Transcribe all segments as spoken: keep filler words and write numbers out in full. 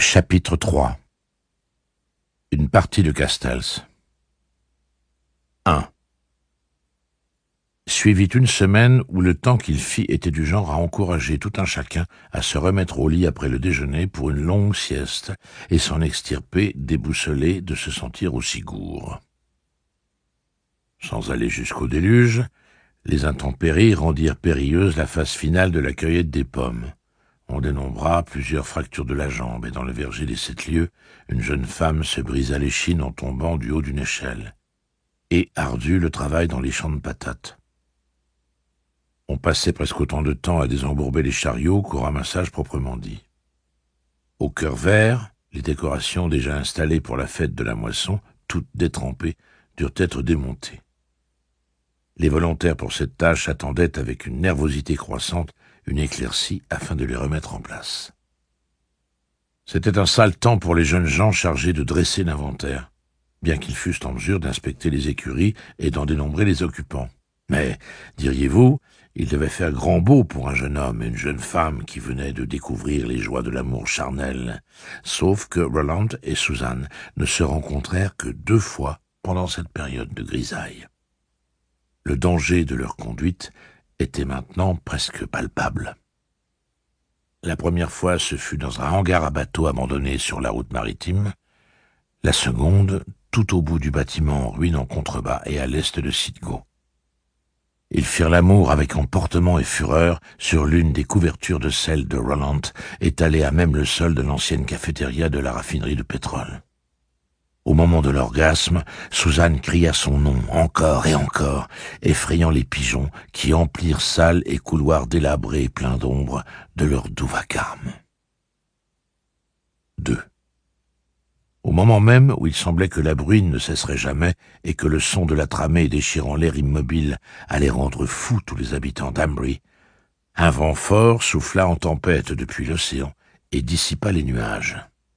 Chapitre trois. Une partie de Castells. un. Suivit une semaine où le temps qu'il fit était du genre à encourager tout un chacun à se remettre au lit après le déjeuner pour une longue sieste et s'en extirper, déboussolé de se sentir aussi gourd. Sans aller jusqu'au déluge, les intempéries rendirent périlleuse la phase finale de la cueillette des pommes. On dénombra plusieurs fractures de la jambe, et dans le verger des sept lieues, une jeune femme se brisa l'échine en tombant du haut d'une échelle. Et ardu le travail dans les champs de patates. On passait presque autant de temps à désembourber les chariots qu'au ramassage proprement dit. Au cœur vert, les décorations déjà installées pour la fête de la moisson, toutes détrempées, durent être démontées. Les volontaires pour cette tâche attendaient avec une nervosité croissante une éclaircie afin de les remettre en place. C'était un sale temps pour les jeunes gens chargés de dresser l'inventaire, bien qu'ils fussent en mesure d'inspecter les écuries et d'en dénombrer les occupants. Mais, diriez-vous, il devait faire grand beau pour un jeune homme et une jeune femme qui venaient de découvrir les joies de l'amour charnel, sauf que Roland et Suzanne ne se rencontrèrent que deux fois pendant cette période de grisaille. Le danger de leur conduite était maintenant presque palpable. La première fois, ce fut dans un hangar à bateaux abandonné sur la route maritime. La seconde, tout au bout du bâtiment en ruine en contrebas et à l'est de Citgo. Ils firent l'amour avec emportement et fureur sur l'une des couvertures de sel de Roland, étalée à même le sol de l'ancienne cafétéria de la raffinerie de pétrole. Au moment de l'orgasme, Suzanne cria son nom encore et encore, effrayant les pigeons qui emplirent salles et couloirs délabrés et pleins d'ombre de leur doux vacarme. deux. Au moment même où il semblait que la bruine ne cesserait jamais et que le son de la tramée déchirant l'air immobile allait rendre fous tous les habitants d'Ambry, un vent fort souffla en tempête depuis l'océan et dissipa les nuages.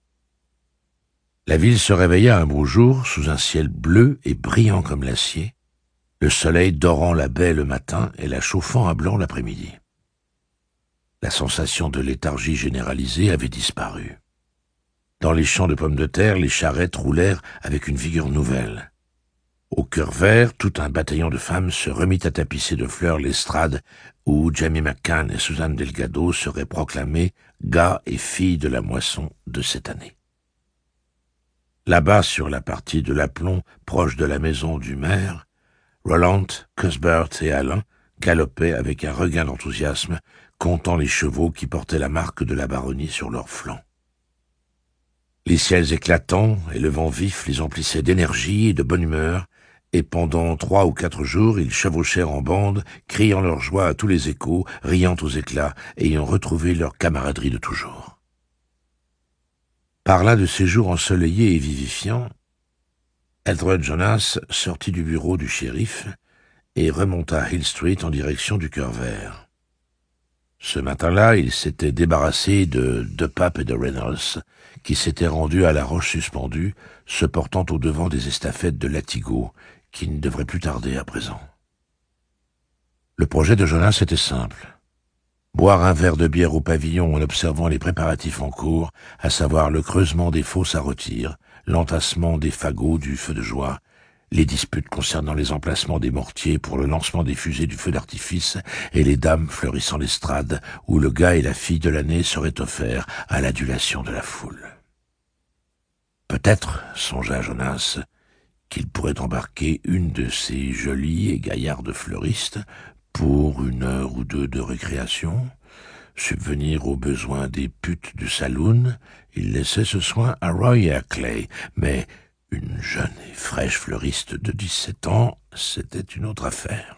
La ville se réveilla un beau jour sous un ciel bleu et brillant comme l'acier, le soleil dorant la baie le matin et la chauffant à blanc l'après-midi. La sensation de léthargie généralisée avait disparu. Dans les champs de pommes de terre, les charrettes roulèrent avec une vigueur nouvelle. Au cœur vert, tout un bataillon de femmes se remit à tapisser de fleurs l'estrade où Jamie McCann et Suzanne Delgado seraient proclamés gars et filles de la moisson de cette année. Là-bas, sur la partie de l'aplomb proche de la maison du maire, Roland, Cuthbert et Alain galopaient avec un regain d'enthousiasme, comptant les chevaux qui portaient la marque de la baronnie sur leurs flancs. Les ciels éclatants et le vent vif les emplissaient d'énergie et de bonne humeur, et pendant trois ou quatre jours, ils chevauchèrent en bande, criant leur joie à tous les échos, riant aux éclats, ayant retrouvé leur camaraderie de toujours. Par l'un de ces jours ensoleillés et vivifiants, Edward Jonas sortit du bureau du shérif et remonta Hill Street en direction du Cœur Vert. Ce matin-là, il s'était débarrassé de DePape et de Reynolds, qui s'étaient rendus à la roche suspendue, se portant au devant des estafettes de Latigo, qui ne devraient plus tarder à présent. Le projet de Jonas était simple. Boire un verre de bière au pavillon en observant les préparatifs en cours, à savoir le creusement des fosses à rôtir, l'entassement des fagots du feu de joie, les disputes concernant les emplacements des mortiers pour le lancement des fusées du feu d'artifice et les dames fleurissant l'estrade où le gars et la fille de l'année seraient offerts à l'adulation de la foule. Peut-être, songea Jonas, qu'il pourrait embarquer une de ces jolies et gaillardes fleuristes pour une heure ou deux de récréation, subvenir aux besoins des putes du saloon. Il laissait ce soin à Roy et à Clay, mais une jeune et fraîche fleuriste de dix-sept ans, c'était une autre affaire.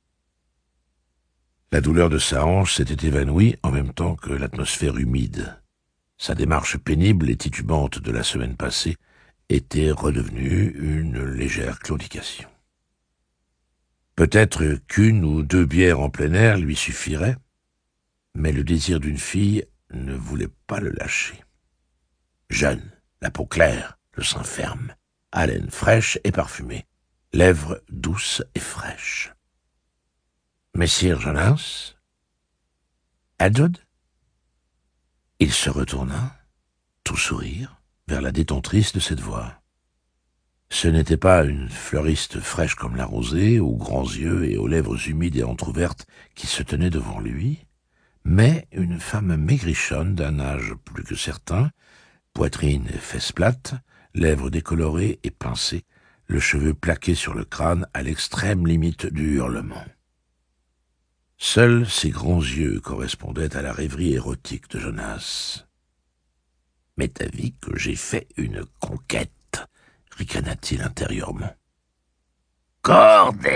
La douleur de sa hanche s'était évanouie en même temps que l'atmosphère humide. Sa démarche pénible et titubante de la semaine passée était redevenue une légère claudication. Peut-être qu'une ou deux bières en plein air lui suffiraient, mais le désir d'une fille ne voulait pas le lâcher. Jeune, la peau claire, le sein ferme, haleine fraîche et parfumée, lèvres douces et fraîches. Messire Jonas? Edward? Il se retourna, tout sourire vers la détentrice de cette voix. Ce n'était pas une fleuriste fraîche comme la rosée, aux grands yeux et aux lèvres humides et entr'ouvertes qui se tenait devant lui, mais une femme maigrichonne d'un âge plus que certain, poitrine et fesses plates, lèvres décolorées et pincées, le cheveu plaqué sur le crâne à l'extrême limite du hurlement. Seuls ses grands yeux correspondaient à la rêverie érotique de Jonas. « Mais t'as vu que j'ai fait une conquête ?» ricana-t-il intérieurement. « Cordelia !»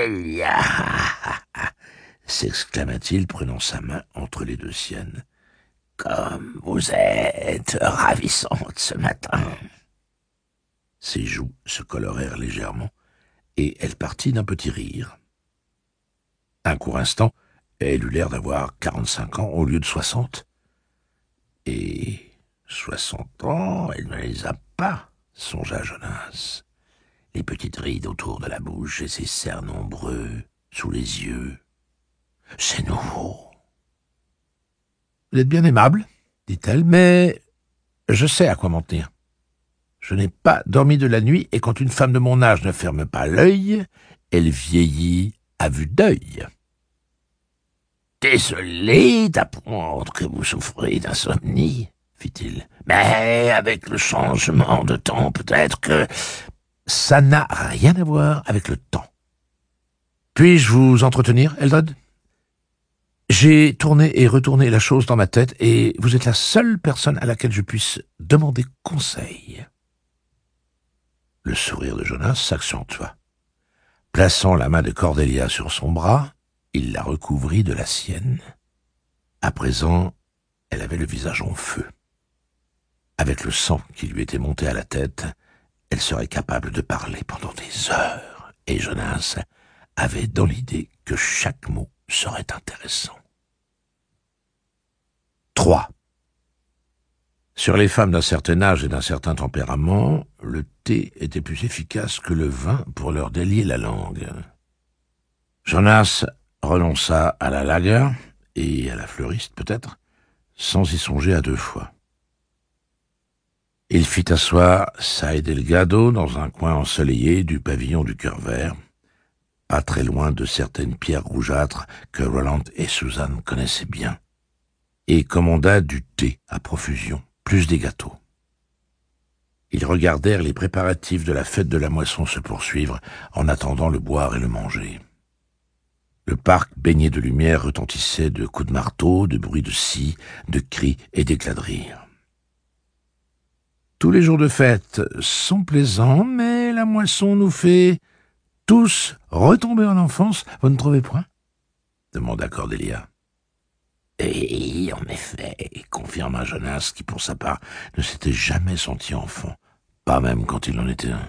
s'exclama-t-il, prenant sa main entre les deux siennes. « Comme vous êtes ravissante ce matin !» Ses joues se colorèrent légèrement, et elle partit d'un petit rire. Un court instant, elle eut l'air d'avoir quarante-cinq ans au lieu de soixante. Et soixante ans, elle ne les a pas, songea Jonas. Les petites rides autour de la bouche et ses cernes nombreux sous les yeux. C'est nouveau. « Vous êtes bien aimable, dit-elle, mais je sais à quoi m'en tenir. Je n'ai pas dormi de la nuit, et quand une femme de mon âge ne ferme pas l'œil, elle vieillit à vue d'œil. » Désolé d'apprendre que vous souffrez d'insomnie, fit-il. Mais avec le changement de temps, peut-être que... Ça n'a rien à voir avec le temps. Puis-je vous entretenir, Eldred? J'ai tourné et retourné la chose dans ma tête, et vous êtes la seule personne à laquelle je puisse demander conseil. Le sourire de Jonas s'accentua. Plaçant la main de Cordelia sur son bras, il la recouvrit de la sienne. À présent, elle avait le visage en feu. Avec le sang qui lui était monté à la tête, elle serait capable de parler pendant des heures, et Jonas avait dans l'idée que chaque mot serait intéressant. trois. Sur les femmes d'un certain âge et d'un certain tempérament, le thé était plus efficace que le vin pour leur délier la langue. Jonas renonça à la lager, et à la fleuriste peut-être, sans y songer à deux fois. Il fit asseoir Saïd Delgado dans un coin ensoleillé du pavillon du Cœur Vert, pas très loin de certaines pierres rougeâtres que Roland et Suzanne connaissaient bien, et commanda du thé à profusion, plus des gâteaux. Ils regardèrent les préparatifs de la fête de la moisson se poursuivre en attendant le boire et le manger. Le parc baigné de lumière retentissait de coups de marteau, de bruits de scie, de cris et d'éclats de rire. Tous les jours de fête sont plaisants, mais la moisson nous fait tous retomber en enfance, vous ne trouvez point? Demanda Cordelia. Et en effet, confirma Jonas, qui pour sa part ne s'était jamais senti enfant, pas même quand il en était un.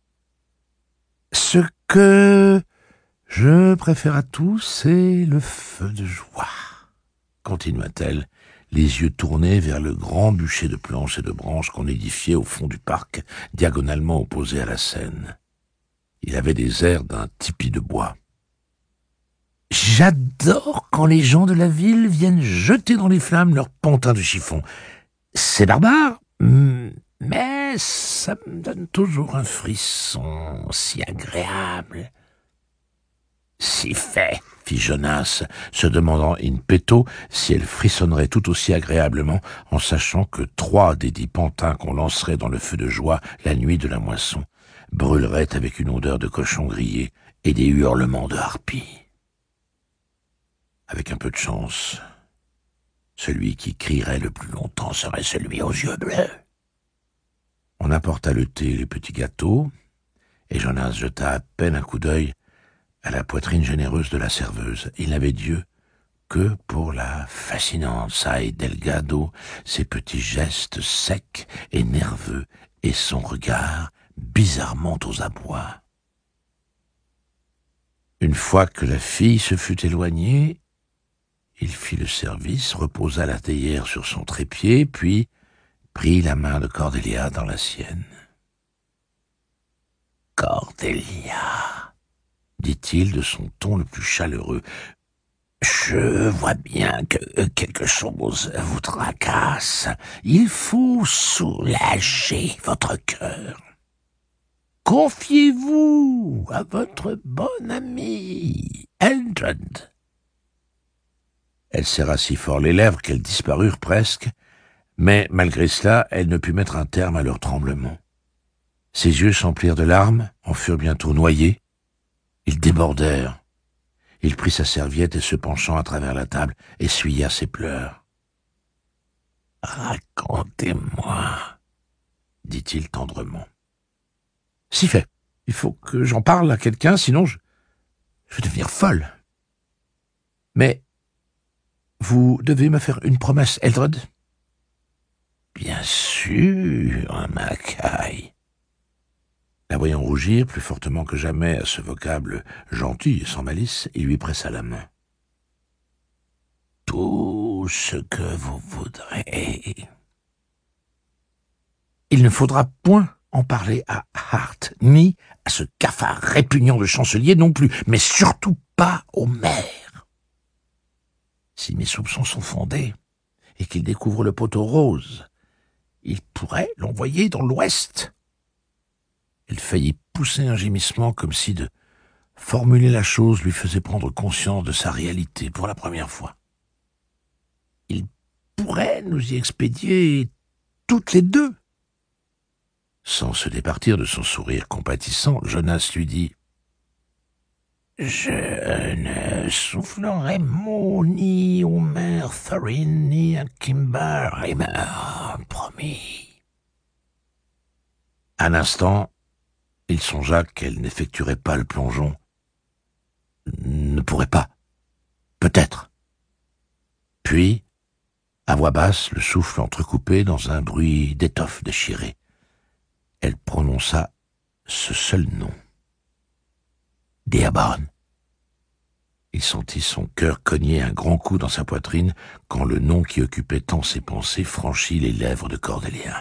Ce que je préfère à tout, c'est le feu de joie, continua-t-elle, les yeux tournés vers le grand bûcher de planches et de branches qu'on édifiait au fond du parc, diagonalement opposé à la Seine. Il avait des airs d'un tipi de bois. « J'adore quand les gens de la ville viennent jeter dans les flammes leurs pantins de chiffon. C'est barbare, mais ça me donne toujours un frisson si agréable. » « Si fait, fit Jonas, se demandant in petto si elle frissonnerait tout aussi agréablement en sachant que trois des dix pantins qu'on lancerait dans le feu de joie la nuit de la moisson brûleraient avec une odeur de cochon grillé et des hurlements de harpies. Avec un peu de chance, celui qui crierait le plus longtemps serait celui aux yeux bleus. On apporta le thé et les petits gâteaux, et Jonas jeta à peine un coup d'œil à la poitrine généreuse de la serveuse. Il n'avait Dieu que pour la fascinante Saïd Delgado, ses petits gestes secs et nerveux, et son regard bizarrement aux abois. Une fois que la fille se fut éloignée, il fit le service, reposa la théière sur son trépied, puis prit la main de Cordelia dans la sienne. « Cordelia !» dit-il de son ton le plus chaleureux. Je vois bien que quelque chose vous tracasse. Il faut soulager votre cœur. Confiez-vous à votre bon ami, Eldred. Elle serra si fort les lèvres qu'elles disparurent presque, mais malgré cela, elle ne put mettre un terme à leur tremblement. Ses yeux s'emplirent de larmes, en furent bientôt noyés. Ils débordèrent. Il prit sa serviette et se penchant à travers la table, essuya ses pleurs. « Racontez-moi, » dit-il tendrement. « Si fait. Il faut que j'en parle à quelqu'un, sinon je, je vais devenir folle. Mais vous devez me faire une promesse, Eldred. »« Bien sûr, Mackay. » La voyant rougir plus fortement que jamais à ce vocable gentil et sans malice, il lui pressa la main. « Tout ce que vous voudrez. » Il ne faudra point en parler à Hart, ni à ce cafard répugnant de chancelier non plus, mais surtout pas au maire. Si mes soupçons sont fondés, et qu'il découvre le poteau rose, il pourrait l'envoyer dans l'Ouest. Elle faillit pousser un gémissement comme si de formuler la chose lui faisait prendre conscience de sa réalité pour la première fois. Il pourrait nous y expédier toutes les deux. Sans se départir de son sourire compatissant, Jonas lui dit « Je ne soufflerai mot ni au maire Thorin ni à Kimber Rimmer, promis. » Un instant, il songea qu'elle n'effectuerait pas le plongeon. Ne pourrait pas. Peut-être. Puis, à voix basse, le souffle entrecoupé dans un bruit d'étoffe déchirée, elle prononça ce seul nom. Dearborn. Il sentit son cœur cogner un grand coup dans sa poitrine quand le nom qui occupait tant ses pensées franchit les lèvres de Cordelia.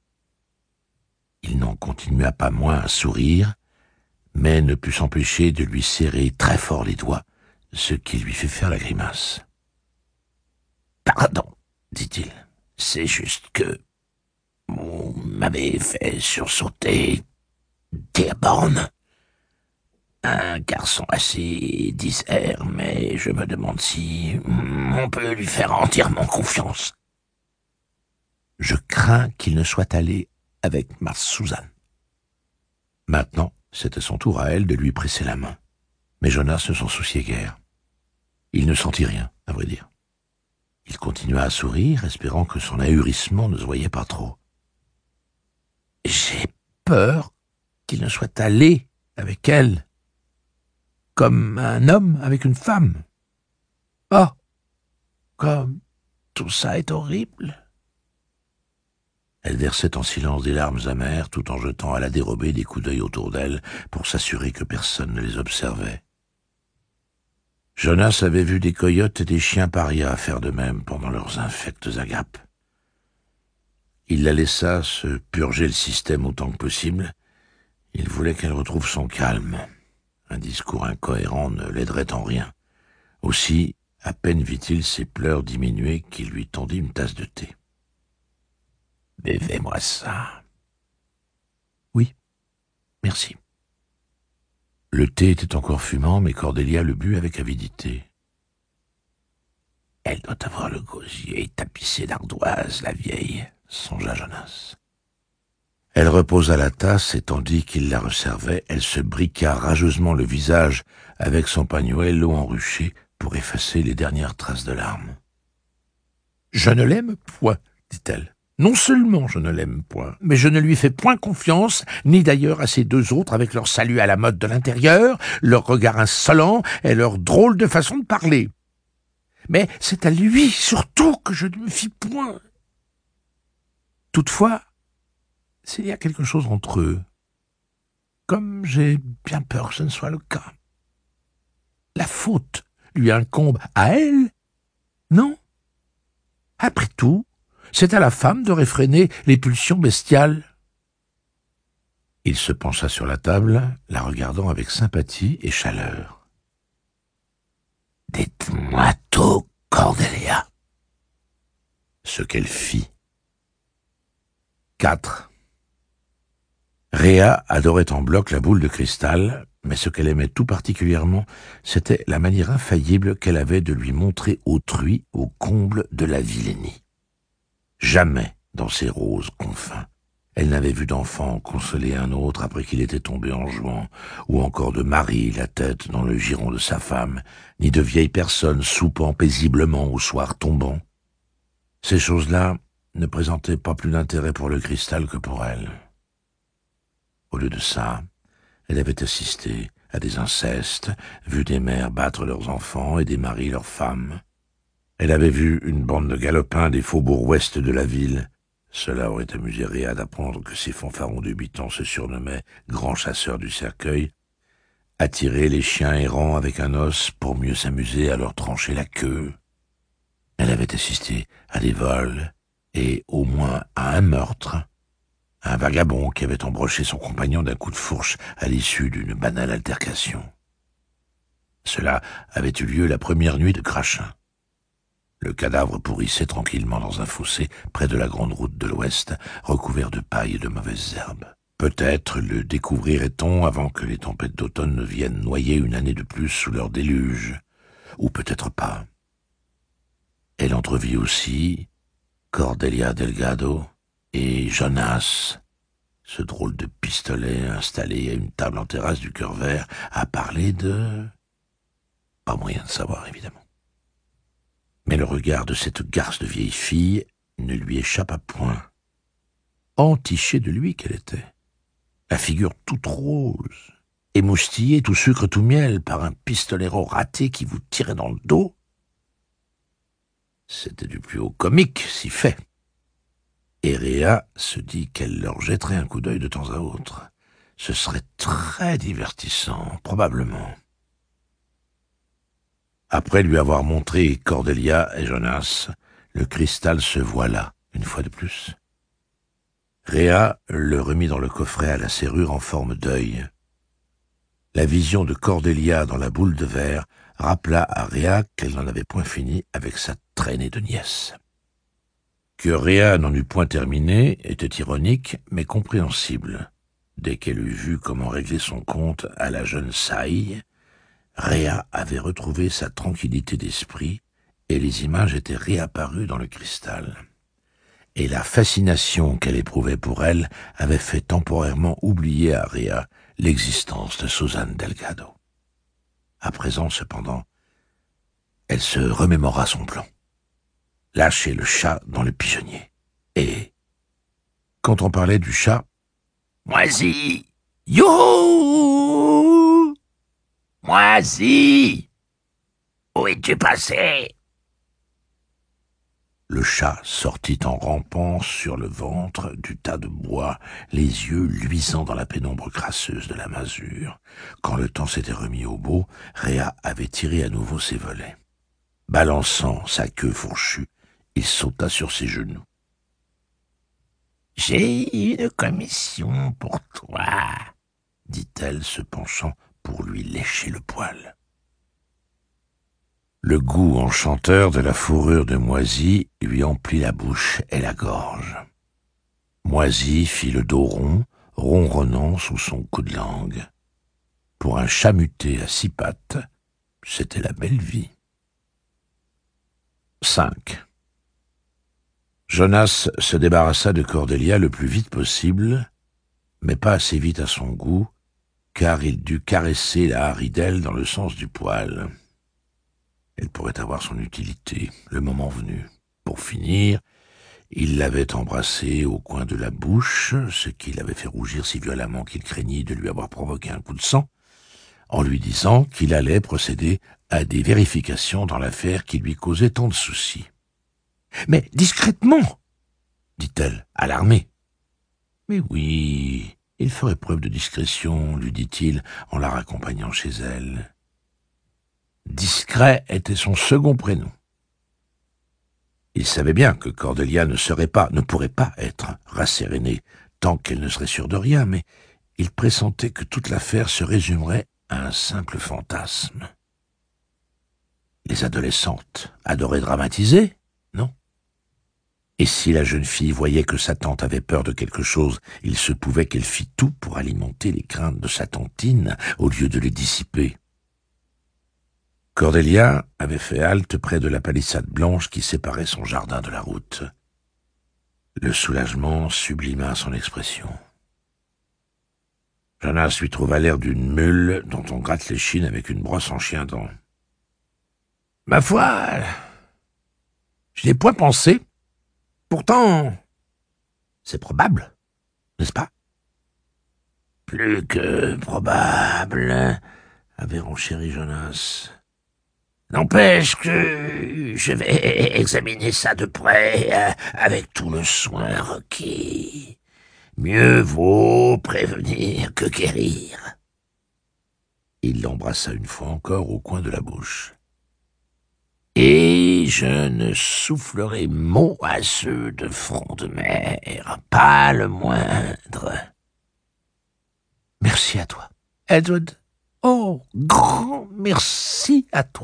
Il n'en continua pas moins à sourire, mais ne put s'empêcher de lui serrer très fort les doigts, ce qui lui fit faire la grimace. « Pardon, » dit-il, « c'est juste que vous m'avez fait sursauter Dearborn. Un garçon assez disert, mais je me demande si on peut lui faire entièrement confiance. Je crains qu'il ne soit allé avec ma Suzanne. » Maintenant, c'était son tour à elle de lui presser la main. Mais Jonas ne s'en souciait guère. Il ne sentit rien, à vrai dire. Il continua à sourire, espérant que son ahurissement ne se voyait pas trop. « J'ai peur qu'il ne soit allé avec elle, comme un homme avec une femme. Oh, comme tout ça est horrible. » Elle versait en silence des larmes amères, tout en jetant à la dérobée des coups d'œil autour d'elle pour s'assurer que personne ne les observait. Jonas avait vu des coyotes et des chiens parias faire de même pendant leurs infectes agapes. Il la laissa se purger le système autant que possible. Il voulait qu'elle retrouve son calme. Un discours incohérent ne l'aiderait en rien. Aussi, à peine vit-il ses pleurs diminuer qu'il lui tendit une tasse de thé. « Buvez-moi ça. »« Oui, merci. » Le thé était encore fumant, mais Cordelia le but avec avidité. « Elle doit avoir le gosier tapissé d'ardoise, la vieille, » songea Jonas. Elle reposa la tasse, et tandis qu'il la resservait, elle se briqua rageusement le visage avec son pagnouello enruché pour effacer les dernières traces de larmes. « Je ne l'aime point, » dit-elle. « Non seulement je ne l'aime point, mais je ne lui fais point confiance, ni d'ailleurs à ces deux autres avec leur salut à la mode de l'intérieur, leur regard insolent et leur drôle de façon de parler. Mais c'est à lui surtout que je ne me fie point. Toutefois, s'il y a quelque chose entre eux, comme j'ai bien peur que ce ne soit le cas, la faute lui incombe à elle, non? Après tout, c'est à la femme de réfréner les pulsions bestiales. » Il se pencha sur la table, la regardant avec sympathie et chaleur. Dites-moi tout, Cordelia. Ce qu'elle fit. quatre. Rhea adorait en bloc la boule de cristal, mais ce qu'elle aimait tout particulièrement, c'était la manière infaillible qu'elle avait de lui montrer autrui au comble de la vilainie. Jamais, dans ses roses confins, elle n'avait vu d'enfant consoler un autre après qu'il était tombé en jouant, ou encore de mari la tête dans le giron de sa femme, ni de vieille personne soupant paisiblement au soir tombant. Ces choses-là ne présentaient pas plus d'intérêt pour le cristal que pour elle. Au lieu de ça, elle avait assisté à des incestes, vu des mères battre leurs enfants et des maris leurs femmes. Elle avait vu une bande de galopins des faubourgs ouest de la ville. Cela aurait amusé Rhea d'apprendre que ces fanfarons débutants se surnommaient grands chasseurs du cercueil, attirer les chiens errants avec un os pour mieux s'amuser à leur trancher la queue. Elle avait assisté à des vols et au moins à un meurtre. Un vagabond qui avait embroché son compagnon d'un coup de fourche à l'issue d'une banale altercation. Cela avait eu lieu la première nuit de Crachin. Le cadavre pourrissait tranquillement dans un fossé près de la grande route de l'Ouest, recouvert de paille et de mauvaises herbes. Peut-être le découvrirait-on avant que les tempêtes d'automne ne viennent noyer une année de plus sous leur déluge, ou peut-être pas. Elle entrevit aussi Cordelia Delgado et Jonas, ce drôle de pistolet installé à une table en terrasse du Cœur Vert, à parler de... Pas moyen de savoir, évidemment. Mais le regard de cette garce de vieille fille ne lui échappa point. Entichée de lui qu'elle était, la figure toute rose, émoustillée tout sucre tout miel par un pistolero raté qui vous tirait dans le dos. C'était du plus haut comique, si fait. Et Rhea se dit qu'elle leur jetterait un coup d'œil de temps à autre. Ce serait très divertissant, probablement. Après lui avoir montré Cordelia et Jonas, le cristal se voila, une fois de plus. Rhea le remit dans le coffret à la serrure en forme d'œil. La vision de Cordelia dans la boule de verre rappela à Rhea qu'elle n'en avait point fini avec sa traînée de nièce. Que Rhea n'en eût point terminé était ironique, mais compréhensible. Dès qu'elle eut vu comment régler son compte à la jeune Saï, Rhea avait retrouvé sa tranquillité d'esprit et les images étaient réapparues dans le cristal. Et la fascination qu'elle éprouvait pour elle avait fait temporairement oublier à Rhea l'existence de Suzanne Delgado. À présent, cependant, elle se remémora son plan. Lâcher le chat dans le pigeonnier. Et, quand on parlait du chat, « Moisi! Youhou! Moisi! Où es-tu passé ?» Le chat sortit en rampant sur le ventre du tas de bois, les yeux luisants dans la pénombre crasseuse de la masure. Quand le temps s'était remis au beau, Rhea avait tiré à nouveau ses volets. Balançant sa queue fourchue, il sauta sur ses genoux. « J'ai une commission pour toi, » dit-elle, se penchant pour lui lécher le poil. Le goût enchanteur de la fourrure de Moisi lui emplit la bouche et la gorge. Moisi fit le dos rond, ronronnant sous son coup de langue. Pour un chat muté à six pattes, c'était la belle vie. cinq. Jonas se débarrassa de Cordelia le plus vite possible, mais pas assez vite à son goût, car il dut caresser la haridelle dans le sens du poil. Elle pourrait avoir son utilité, le moment venu. Pour finir, il l'avait embrassée au coin de la bouche, ce qui l'avait fait rougir si violemment qu'il craignit de lui avoir provoqué un coup de sang, en lui disant qu'il allait procéder à des vérifications dans l'affaire qui lui causait tant de soucis. « Mais discrètement !» dit-elle, alarmée. « Mais oui, il ferait preuve de discrétion, lui dit-il en la raccompagnant chez elle. » Discret était son second prénom. Il savait bien que Cordelia ne serait pas, ne pourrait pas être rassérénée tant qu'elle ne serait sûre de rien, mais il pressentait que toute l'affaire se résumerait à un simple fantasme. Les adolescentes adoraient dramatiser, non? Et si la jeune fille voyait que sa tante avait peur de quelque chose, il se pouvait qu'elle fît tout pour alimenter les craintes de sa tantine au lieu de les dissiper. Cordelia avait fait halte près de la palissade blanche qui séparait son jardin de la route. Le soulagement sublima son expression. Jonas lui trouva l'air d'une mule dont on gratte l'échine avec une brosse en chien-dent. « Ma foi, je n'ai point pensé. Pourtant, c'est probable, n'est-ce pas ?»« Plus que probable, » avait renchéri Jonas. « N'empêche que je vais examiner ça de près, euh, avec tout le soin requis. Mieux vaut prévenir que guérir. » Il l'embrassa une fois encore au coin de la bouche. « Et je ne soufflerai mot à ceux de front de mer, pas le moindre. »« Merci à toi, Edward. Oh, grand merci à toi. »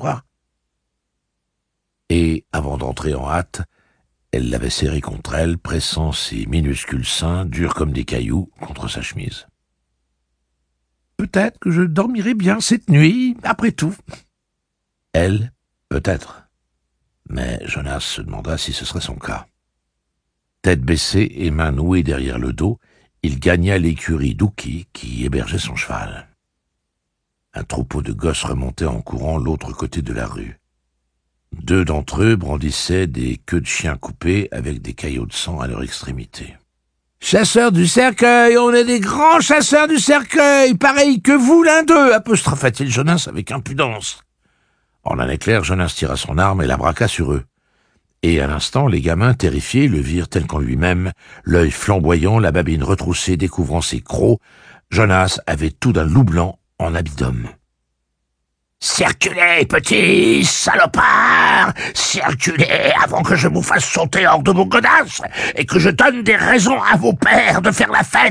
Et, avant d'entrer en hâte, elle l'avait serré contre elle, pressant ses minuscules seins, durs comme des cailloux, contre sa chemise. « Peut-être que je dormirai bien cette nuit, après tout. » Elle, peut-être. Mais Jonas se demanda si ce serait son cas. Tête baissée et mains nouées derrière le dos, il gagna l'écurie d'Uki qui hébergeait son cheval. Un troupeau de gosses remontait en courant l'autre côté de la rue. Deux d'entre eux brandissaient des queues de chiens coupés avec des caillots de sang à leur extrémité. « Chasseurs du cercueil, on est des grands chasseurs du cercueil, pareil que vous l'un d'eux !» apostropha-t-il Jonas avec impudence. En un éclair, Jonas tira son arme et la braqua sur eux. Et à l'instant, les gamins, terrifiés, le virent tel qu'en lui-même, l'œil flamboyant, la babine retroussée, découvrant ses crocs. Jonas avait tout d'un loup blanc en habit d'homme. « Circulez, petits salopards! Circulez avant que je vous fasse sauter hors de vos godasses et que je donne des raisons à vos pères de faire la fête !»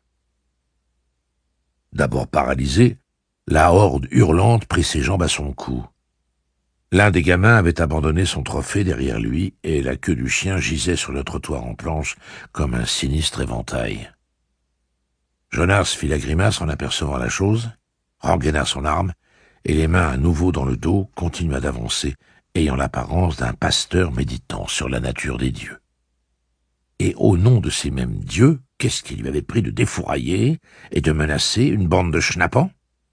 D'abord paralysée, la horde hurlante prit ses jambes à son cou. L'un des gamins avait abandonné son trophée derrière lui et la queue du chien gisait sur le trottoir en planche comme un sinistre éventail. Jonas fit la grimace en apercevant la chose, rengaina son arme, et les mains à nouveau dans le dos continua d'avancer, ayant l'apparence d'un pasteur méditant sur la nature des dieux. Et au nom de ces mêmes dieux, qu'est-ce qui lui avait pris de défourailler et de menacer une bande de schnappants?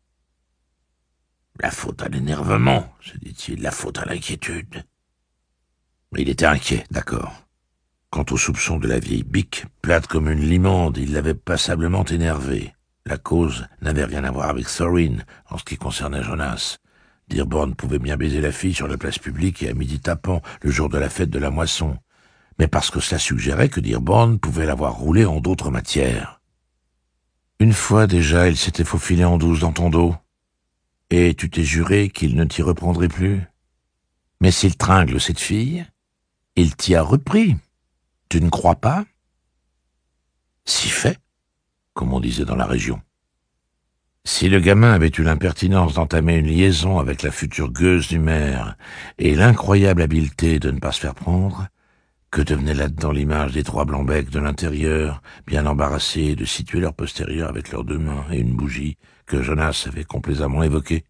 La faute à l'énervement, se dit-il, la faute à l'inquiétude. Il était inquiet, d'accord. Quant aux soupçons de la vieille bique, plate comme une limande, il l'avait passablement énervée. La cause n'avait rien à voir avec Thorin en ce qui concernait Jonas. Dearborn pouvait bien baiser la fille sur la place publique et à midi tapant, le jour de la fête de la moisson, mais parce que cela suggérait que Dearborn pouvait l'avoir roulé en d'autres matières. Une fois déjà, il s'était faufilé en douce dans ton dos, et tu t'es juré qu'il ne t'y reprendrait plus. Mais s'il tringle cette fille, il t'y a repris. Tu ne crois pas? Si fait, comme on disait dans la région. Si le gamin avait eu l'impertinence d'entamer une liaison avec la future gueuse du maire et l'incroyable habileté de ne pas se faire prendre, que devenait là-dedans l'image des trois blancs-becs de l'intérieur, bien embarrassés de situer leur postérieur avec leurs deux mains et une bougie que Jonas avait complaisamment évoquée?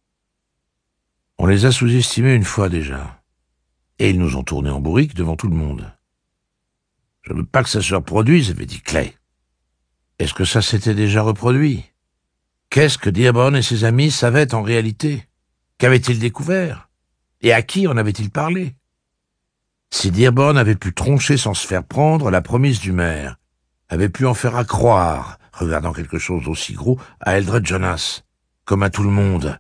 On les a sous-estimés une fois déjà, et ils nous ont tournés en bourrique devant tout le monde. Je ne veux pas que ça se reproduise, avait dit Clay. Est-ce que ça s'était déjà reproduit? Qu'est-ce que Dearborn et ses amis savaient en réalité? Qu'avaient-ils découvert? Et à qui en avaient-ils parlé? Si Dearborn avait pu troncher sans se faire prendre, la promesse du maire avait pu en faire accroire, regardant quelque chose d'aussi gros, à Eldred Jonas, comme à tout le monde.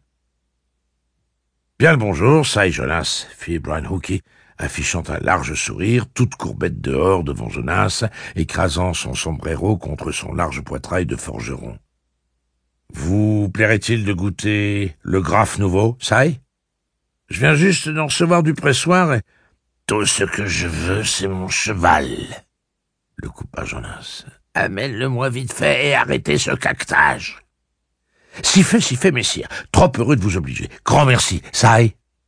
« Bien le bonjour, ça y Jonas, » fit Brian Hookie, affichant un large sourire, toute courbette dehors devant Jonas, écrasant son sombrero contre son large poitrail de forgeron. « Vous plairait-il de goûter le graphe nouveau, ça y? Je viens juste d'en recevoir du pressoir et... »« Tout ce que je veux, c'est mon cheval, » le coupa Jonas. « Amène-le-moi vite fait et arrêtez ce caquetage. »« Si fait, si fait, messire. Trop heureux de vous obliger. Grand merci, ça y. »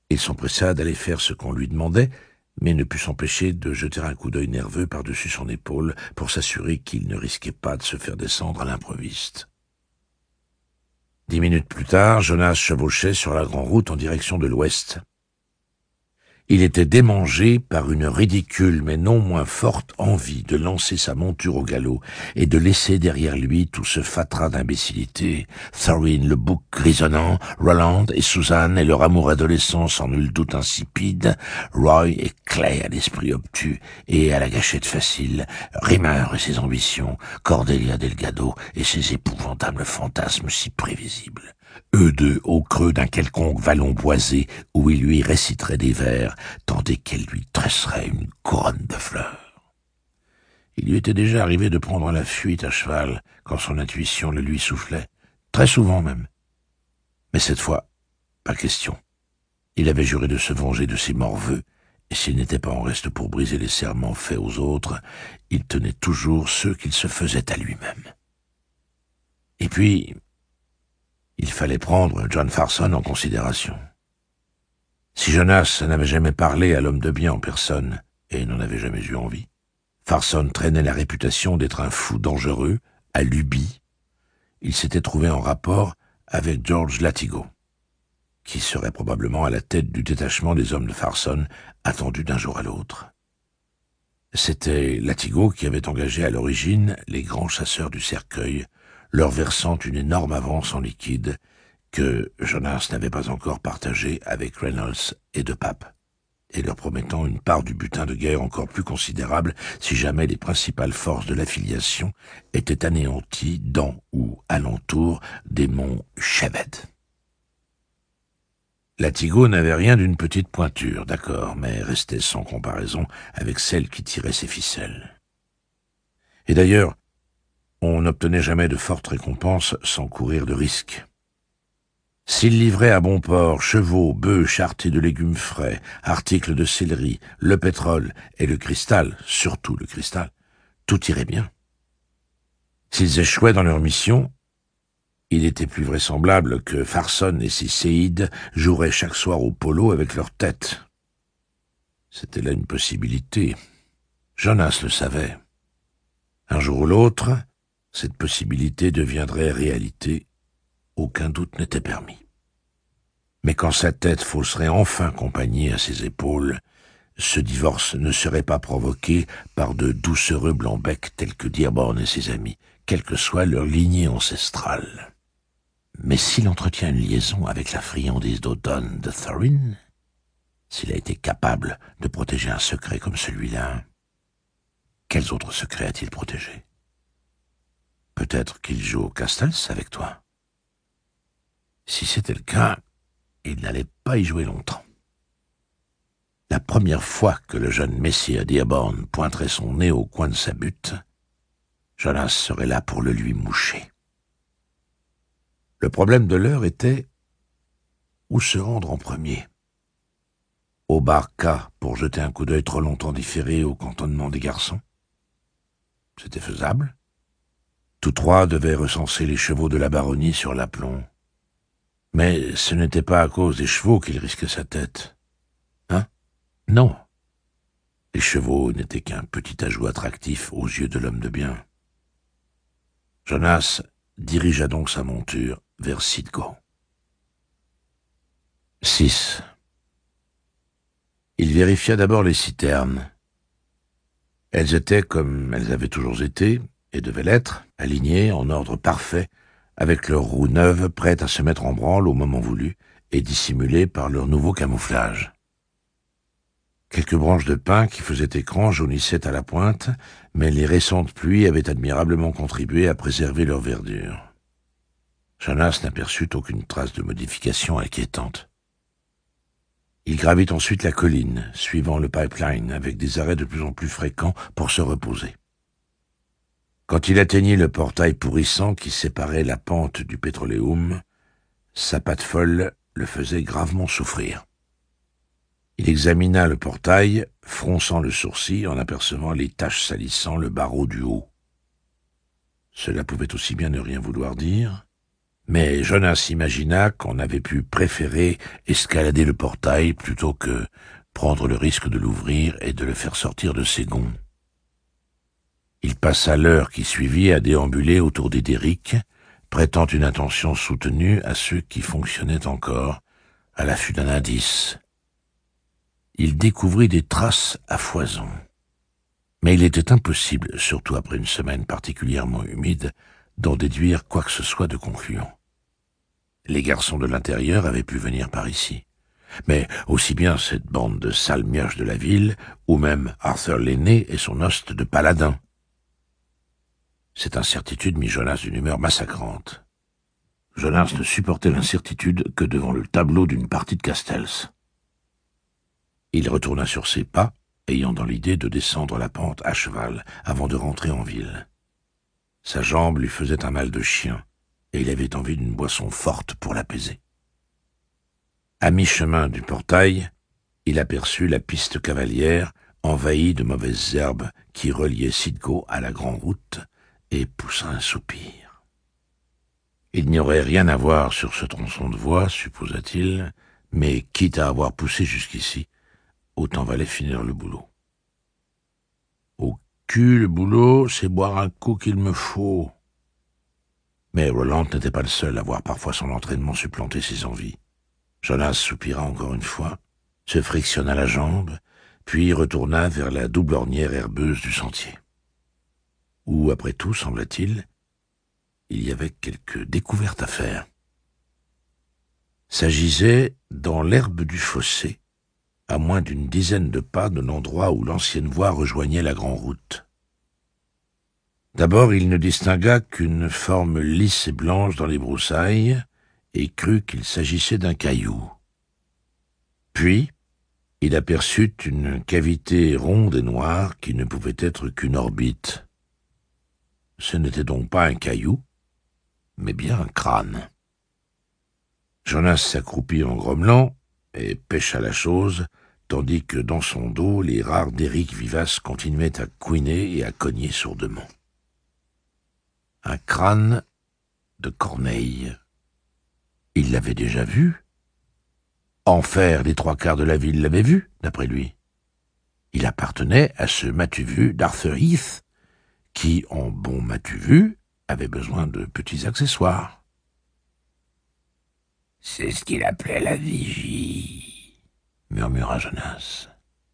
Il s'empressa d'aller faire ce qu'on lui demandait, mais ne put s'empêcher de jeter un coup d'œil nerveux par-dessus son épaule pour s'assurer qu'il ne risquait pas de se faire descendre à l'improviste. Dix minutes plus tard, Jonas chevauchait sur la grande route en direction de l'ouest. Il était démangé par une ridicule mais non moins forte envie de lancer sa monture au galop et de laisser derrière lui tout ce fatras d'imbécilité, Thorin le bouc grisonnant, Roland et Suzanne et leur amour adolescent sans nul doute insipide, Roy et Clay à l'esprit obtus et à la gâchette facile, Rimmer et ses ambitions, Cordelia Delgado et ses épouvantables fantasmes si prévisibles. Eux deux au creux d'un quelconque vallon boisé où il lui réciterait des vers, tandis qu'elle lui tresserait une couronne de fleurs. Il lui était déjà arrivé de prendre la fuite à cheval quand son intuition le lui soufflait, très souvent même. Mais cette fois, pas question. Il avait juré de se venger de ses morveux, et s'il n'était pas en reste pour briser les serments faits aux autres, il tenait toujours ceux qu'il se faisait à lui-même. Et puis, il fallait prendre John Farson en considération. Si Jonas n'avait jamais parlé à l'homme de bien en personne, et n'en avait jamais eu envie, Farson traînait la réputation d'être un fou dangereux, à lubie. Il s'était trouvé en rapport avec George Latigo, qui serait probablement à la tête du détachement des hommes de Farson, attendu d'un jour à l'autre. C'était Latigo qui avait engagé à l'origine les grands chasseurs du cercueil, leur versant une énorme avance en liquide que Jonas n'avait pas encore partagée avec Reynolds et de Pape, et leur promettant une part du butin de guerre encore plus considérable si jamais les principales forces de l'affiliation étaient anéanties dans ou alentour des monts Chevet. Latigo n'avait rien d'une petite pointure, d'accord, mais restait sans comparaison avec celle qui tirait ses ficelles. Et d'ailleurs, on n'obtenait jamais de fortes récompenses sans courir de risques. S'il livrait à bon port chevaux, bœufs chartés de légumes frais, articles de céleri, le pétrole et le cristal, surtout le cristal, tout irait bien. S'ils échouaient dans leur mission, il était plus vraisemblable que Farson et ses séides joueraient chaque soir au polo avec leur tête. C'était là une possibilité. Jonas le savait. Un jour ou l'autre, cette possibilité deviendrait réalité. Aucun doute n'était permis. Mais quand sa tête fausserait enfin compagnie à ses épaules, ce divorce ne serait pas provoqué par de doucereux blancs-becs tels que Dearborn et ses amis, quelle que soit leur lignée ancestrale. Mais s'il entretient une liaison avec la friandise d'automne de Thorin, s'il a été capable de protéger un secret comme celui-là, quels autres secrets a-t-il protégés? Peut-être qu'il joue au Castles avec toi. Si c'était le cas, il n'allait pas y jouer longtemps. La première fois que le jeune messire Dearborn pointerait son nez au coin de sa butte, Jonas serait là pour le lui moucher. Le problème de l'heure était où se rendre en premier. Au bar K pour jeter un coup d'œil trop longtemps différé au cantonnement des garçons. C'était faisable. Tous trois devaient recenser les chevaux de la baronnie sur l'aplomb. Mais ce n'était pas à cause des chevaux qu'il risquait sa tête. Hein? Non. Les chevaux n'étaient qu'un petit ajout attractif aux yeux de l'homme de bien. Jonas dirigea donc sa monture vers Citgo. six. Il vérifia d'abord les citernes. Elles étaient comme elles avaient toujours été, et devaient l'être, alignées en ordre parfait, avec leurs roues neuves prêtes à se mettre en branle au moment voulu et dissimulées par leur nouveau camouflage. Quelques branches de pin qui faisaient écran jaunissaient à la pointe, mais les récentes pluies avaient admirablement contribué à préserver leur verdure. Jonas n'aperçut aucune trace de modification inquiétante. Il gravit ensuite la colline, suivant le pipeline, avec des arrêts de plus en plus fréquents pour se reposer. Quand il atteignit le portail pourrissant qui séparait la pente du pétroléum, sa patte folle le faisait gravement souffrir. Il examina le portail, fronçant le sourcil en apercevant les taches salissant le barreau du haut. Cela pouvait aussi bien ne rien vouloir dire, Mais Jonas imagina qu'on avait pu préférer escalader le portail plutôt que prendre le risque de l'ouvrir et de le faire sortir de ses gonds. Il passa l'heure qui suivit à déambuler autour des derricks, prêtant une attention soutenue à ceux qui fonctionnaient encore, à l'affût d'un indice. Il découvrit des traces à foison. Mais il était impossible, surtout après une semaine particulièrement humide, d'en déduire quoi que ce soit de concluant. Les garçons de l'intérieur avaient pu venir par ici. Mais aussi bien cette bande de sales mioches de la ville, ou même Arthur l'aîné et son hoste de paladin. Cette incertitude mit Jonas d'une humeur massacrante. Jonas ne supportait l'incertitude que devant le tableau d'une partie de Castells. Il retourna sur ses pas, ayant dans l'idée de descendre la pente à cheval avant de rentrer en ville. Sa jambe lui faisait un mal de chien, et il avait envie d'une boisson forte pour l'apaiser. À mi-chemin du portail, il aperçut la piste cavalière envahie de mauvaises herbes qui reliait Sidgo à la grande route et poussa un soupir. Il n'y aurait rien à voir sur ce tronçon de voie, supposa-t-il, mais quitte à avoir poussé jusqu'ici, autant valait finir le boulot. Au cul, le boulot, c'est boire un coup qu'il me faut. Mais Roland n'était pas le seul à voir parfois son entraînement supplanter ses envies. Jonas soupira encore une fois, se frictionna la jambe, puis retourna vers la double ornière herbeuse du sentier. Où, après tout, semble-t-il, il y avait quelques découvertes à faire. S'agissait dans l'herbe du fossé, à moins d'une dizaine de pas de l'endroit où l'ancienne voie rejoignait la grande route. D'abord, il ne distingua qu'une forme lisse et blanche dans les broussailles et crut qu'il s'agissait d'un caillou. Puis, il aperçut une cavité ronde et noire qui ne pouvait être qu'une orbite. Ce n'était donc pas un caillou, mais bien un crâne. Jonas s'accroupit en grommelant et pêcha la chose, tandis que dans son dos, les rares derricks vivaces continuaient à couiner et à cogner sourdement. Un crâne de Corneille. Il l'avait déjà vu. Enfer, les trois quarts de la ville l'avaient vu, d'après lui. Il appartenait à ce matu-vu d'Arthur Heath, qui, en bon matu-vu, avait besoin de petits accessoires. « C'est ce qu'il appelait la vigie », murmura Jonas.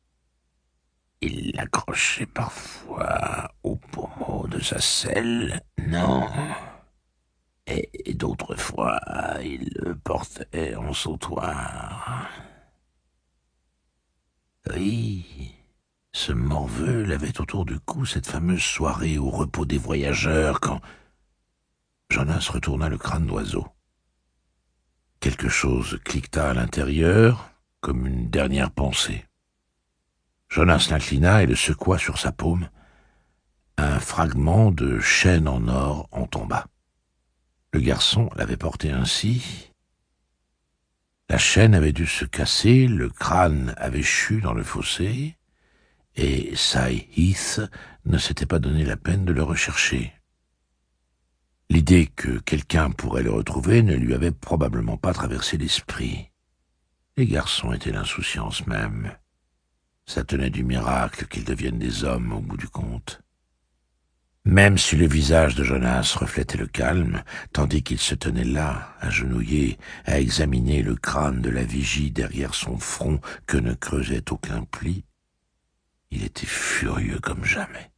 Il l'accrochait parfois au pommeau de sa selle, non ? Et d'autres fois, il le portait en sautoir. Oui, ce morveux l'avait autour du cou cette fameuse soirée au repos des voyageurs quand Jonas retourna le crâne d'oiseau. Quelque chose cliqueta à l'intérieur, comme une dernière pensée. Jonas l'inclina et le secoua sur sa paume. Un fragment de chaîne en or en tomba. Le garçon l'avait porté ainsi. La chaîne avait dû se casser, le crâne avait chu dans le fossé, et Cy Heath ne s'était pas donné la peine de le rechercher. L'idée que quelqu'un pourrait le retrouver ne lui avait probablement pas traversé l'esprit. Les garçons étaient l'insouciance même. Ça tenait du miracle qu'ils deviennent des hommes au bout du compte. Même si le visage de Jonas reflétait le calme, tandis qu'il se tenait là, agenouillé, à examiner le crâne de la vigie derrière son front que ne creusait aucun pli, il était furieux comme jamais.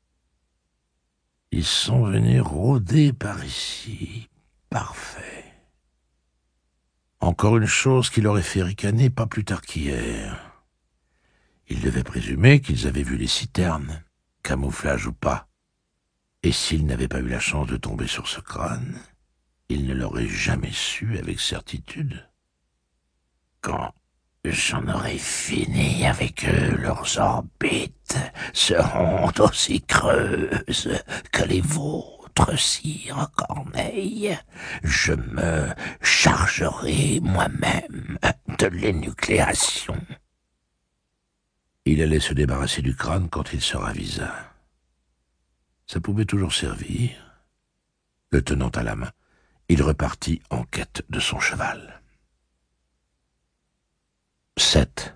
Ils sont venus rôder par ici. Parfait. Encore une chose qui leur aurait fait ricaner pas plus tard qu'hier. Ils devaient présumer qu'ils avaient vu les citernes, camouflage ou pas. Et s'ils n'avaient pas eu la chance de tomber sur ce crâne, ils ne l'auraient jamais su avec certitude. Quand j'en aurai fini avec eux, leurs orbites seront aussi creuses que les vôtres, sire Corneille. Je me chargerai moi-même de l'énucléation. Il allait se débarrasser du crâne quand il se ravisa. Ça pouvait toujours servir. Le tenant à la main, il repartit en quête de son cheval. sept.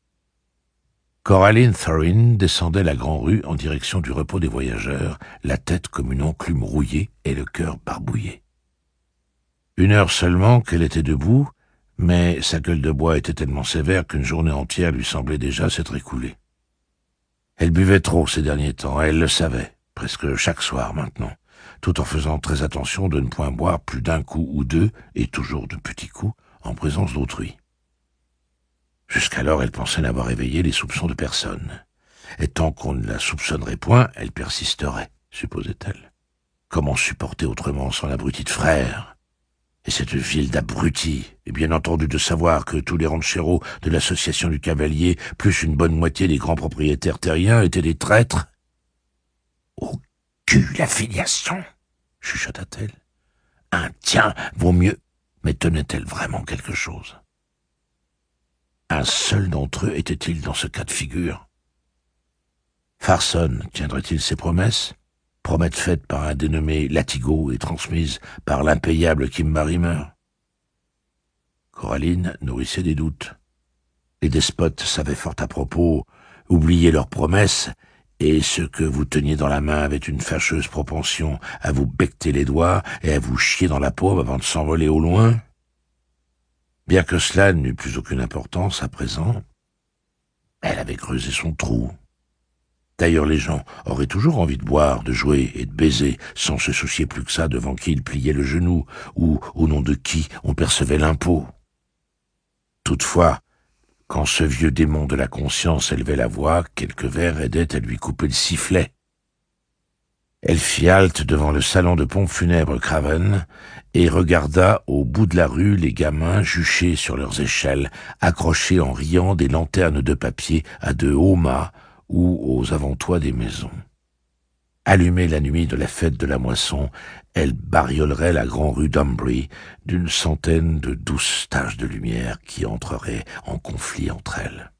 Coraline Thorin descendait la grande rue en direction du repos des voyageurs, la tête comme une enclume rouillée et le cœur barbouillé. Une heure seulement qu'elle était debout, mais sa gueule de bois était tellement sévère qu'une journée entière lui semblait déjà s'être écoulée. Elle buvait trop ces derniers temps, elle le savait, presque chaque soir maintenant, tout en faisant très attention de ne point boire plus d'un coup ou deux, et toujours de petits coups, en présence d'autrui. Jusqu'alors, elle pensait n'avoir éveillé les soupçons de personne. Et tant qu'on ne la soupçonnerait point, elle persisterait, supposait-elle. Comment supporter autrement son abruti de frère? Et cette ville d'abrutis, et bien entendu de savoir que tous les rancheros de l'association du Cavalier, plus une bonne moitié des grands propriétaires terriens, étaient des traîtres. « Au cul, la filiation !» chuchota-t-elle. « Un tien vaut mieux. » Mais tenait-elle vraiment quelque chose? Un seul d'entre eux était-il dans ce cas de figure? Farson tiendrait-il ses promesses? Promesses faites par un dénommé Latigo et transmises par l'impayable Kimba Rimmer? Coraline nourrissait des doutes. Les despotes savaient fort à propos oublier leurs promesses, et ceux que vous teniez dans la main avaient une fâcheuse propension à vous becqueter les doigts et à vous chier dans la paume avant de s'envoler au loin. Bien que cela n'eût plus aucune importance à présent, elle avait creusé son trou. D'ailleurs, les gens auraient toujours envie de boire, de jouer et de baiser, sans se soucier plus que ça devant qui ils pliaient le genou, ou au nom de qui on percevait l'impôt. Toutefois, quand ce vieux démon de la conscience élevait la voix, quelques vers aidaient à lui couper le sifflet. Elle fit halte devant le salon de pompe funèbre Craven et regarda au bout de la rue les gamins juchés sur leurs échelles, accrochés en riant des lanternes de papier à de hauts mâts ou aux avant-toits des maisons. Allumée la nuit de la fête de la moisson, elle bariolerait la grande rue d'Umbry d'une centaine de douces taches de lumière qui entreraient en conflit entre elles.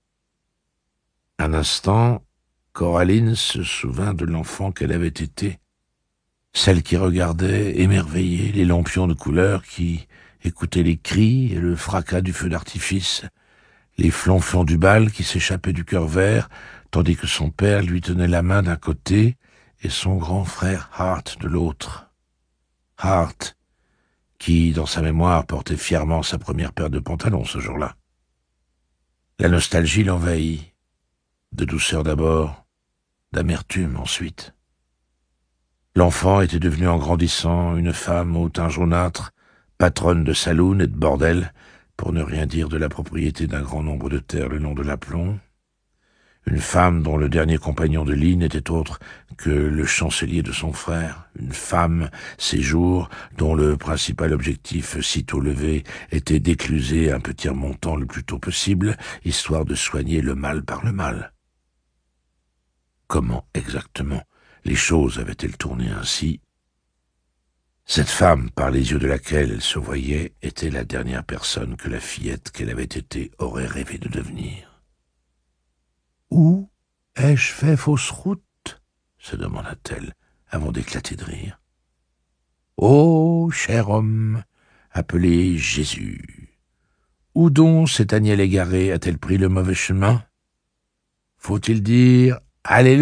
Un instant, Coraline se souvint de l'enfant qu'elle avait été, celle qui regardait, émerveillée, les lampions de couleur, qui écoutait les cris et le fracas du feu d'artifice, les flonflons du bal qui s'échappaient du cœur vert, tandis que son père lui tenait la main d'un côté et son grand frère Hart de l'autre. Hart, qui, dans sa mémoire, portait fièrement sa première paire de pantalons ce jour-là. La nostalgie l'envahit, de douceur d'abord, d'amertume ensuite. L'enfant était devenu en grandissant une femme au teint jaunâtre, patronne de saloon et de bordel, pour ne rien dire de la propriété d'un grand nombre de terres le long de l'aplomb. Une femme dont le dernier compagnon de lit n'était autre que le chancelier de son frère. Une femme, ces jours, dont le principal objectif, sitôt levé, était d'écluser un petit remontant le plus tôt possible, histoire de soigner le mal par le mal. Comment exactement les choses avaient-elles tourné ainsi? Cette femme, par les yeux de laquelle elle se voyait, était la dernière personne que la fillette qu'elle avait été aurait rêvé de devenir. « Où ai-je fait fausse route ?» se demanda-t-elle, avant d'éclater de rire. « Ô cher homme, appelé Jésus, où donc cette agnelle égarée a-t-elle pris le mauvais chemin? Faut-il dire Alléluia ?»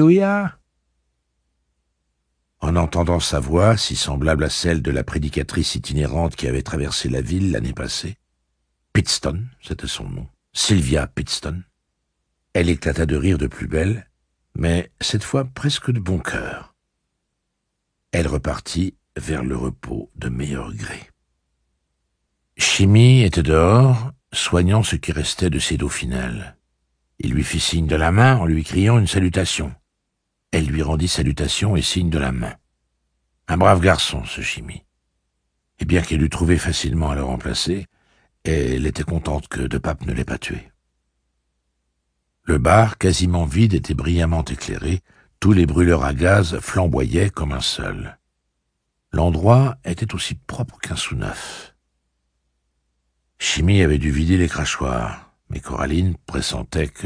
En entendant sa voix, si semblable à celle de la prédicatrice itinérante qui avait traversé la ville l'année passée, Pittston, c'était son nom, Sylvia Pittston, elle éclata de rire de plus belle, mais cette fois presque de bon cœur. Elle repartit vers le repos de meilleur gré. Chimie était dehors, soignant ce qui restait de ses dauphinelles. Il lui fit signe de la main en lui criant une salutation. Elle lui rendit salutation et signe de la main. Un brave garçon, ce Chimie. Et bien qu'elle eût trouvé facilement à le remplacer, elle était contente que De Pape ne l'ait pas tué. Le bar, quasiment vide, était brillamment éclairé, tous les brûleurs à gaz flamboyaient comme un seul. L'endroit était aussi propre qu'un sous-neuf. Chimie avait dû vider les crachoirs, mais Coraline pressentait que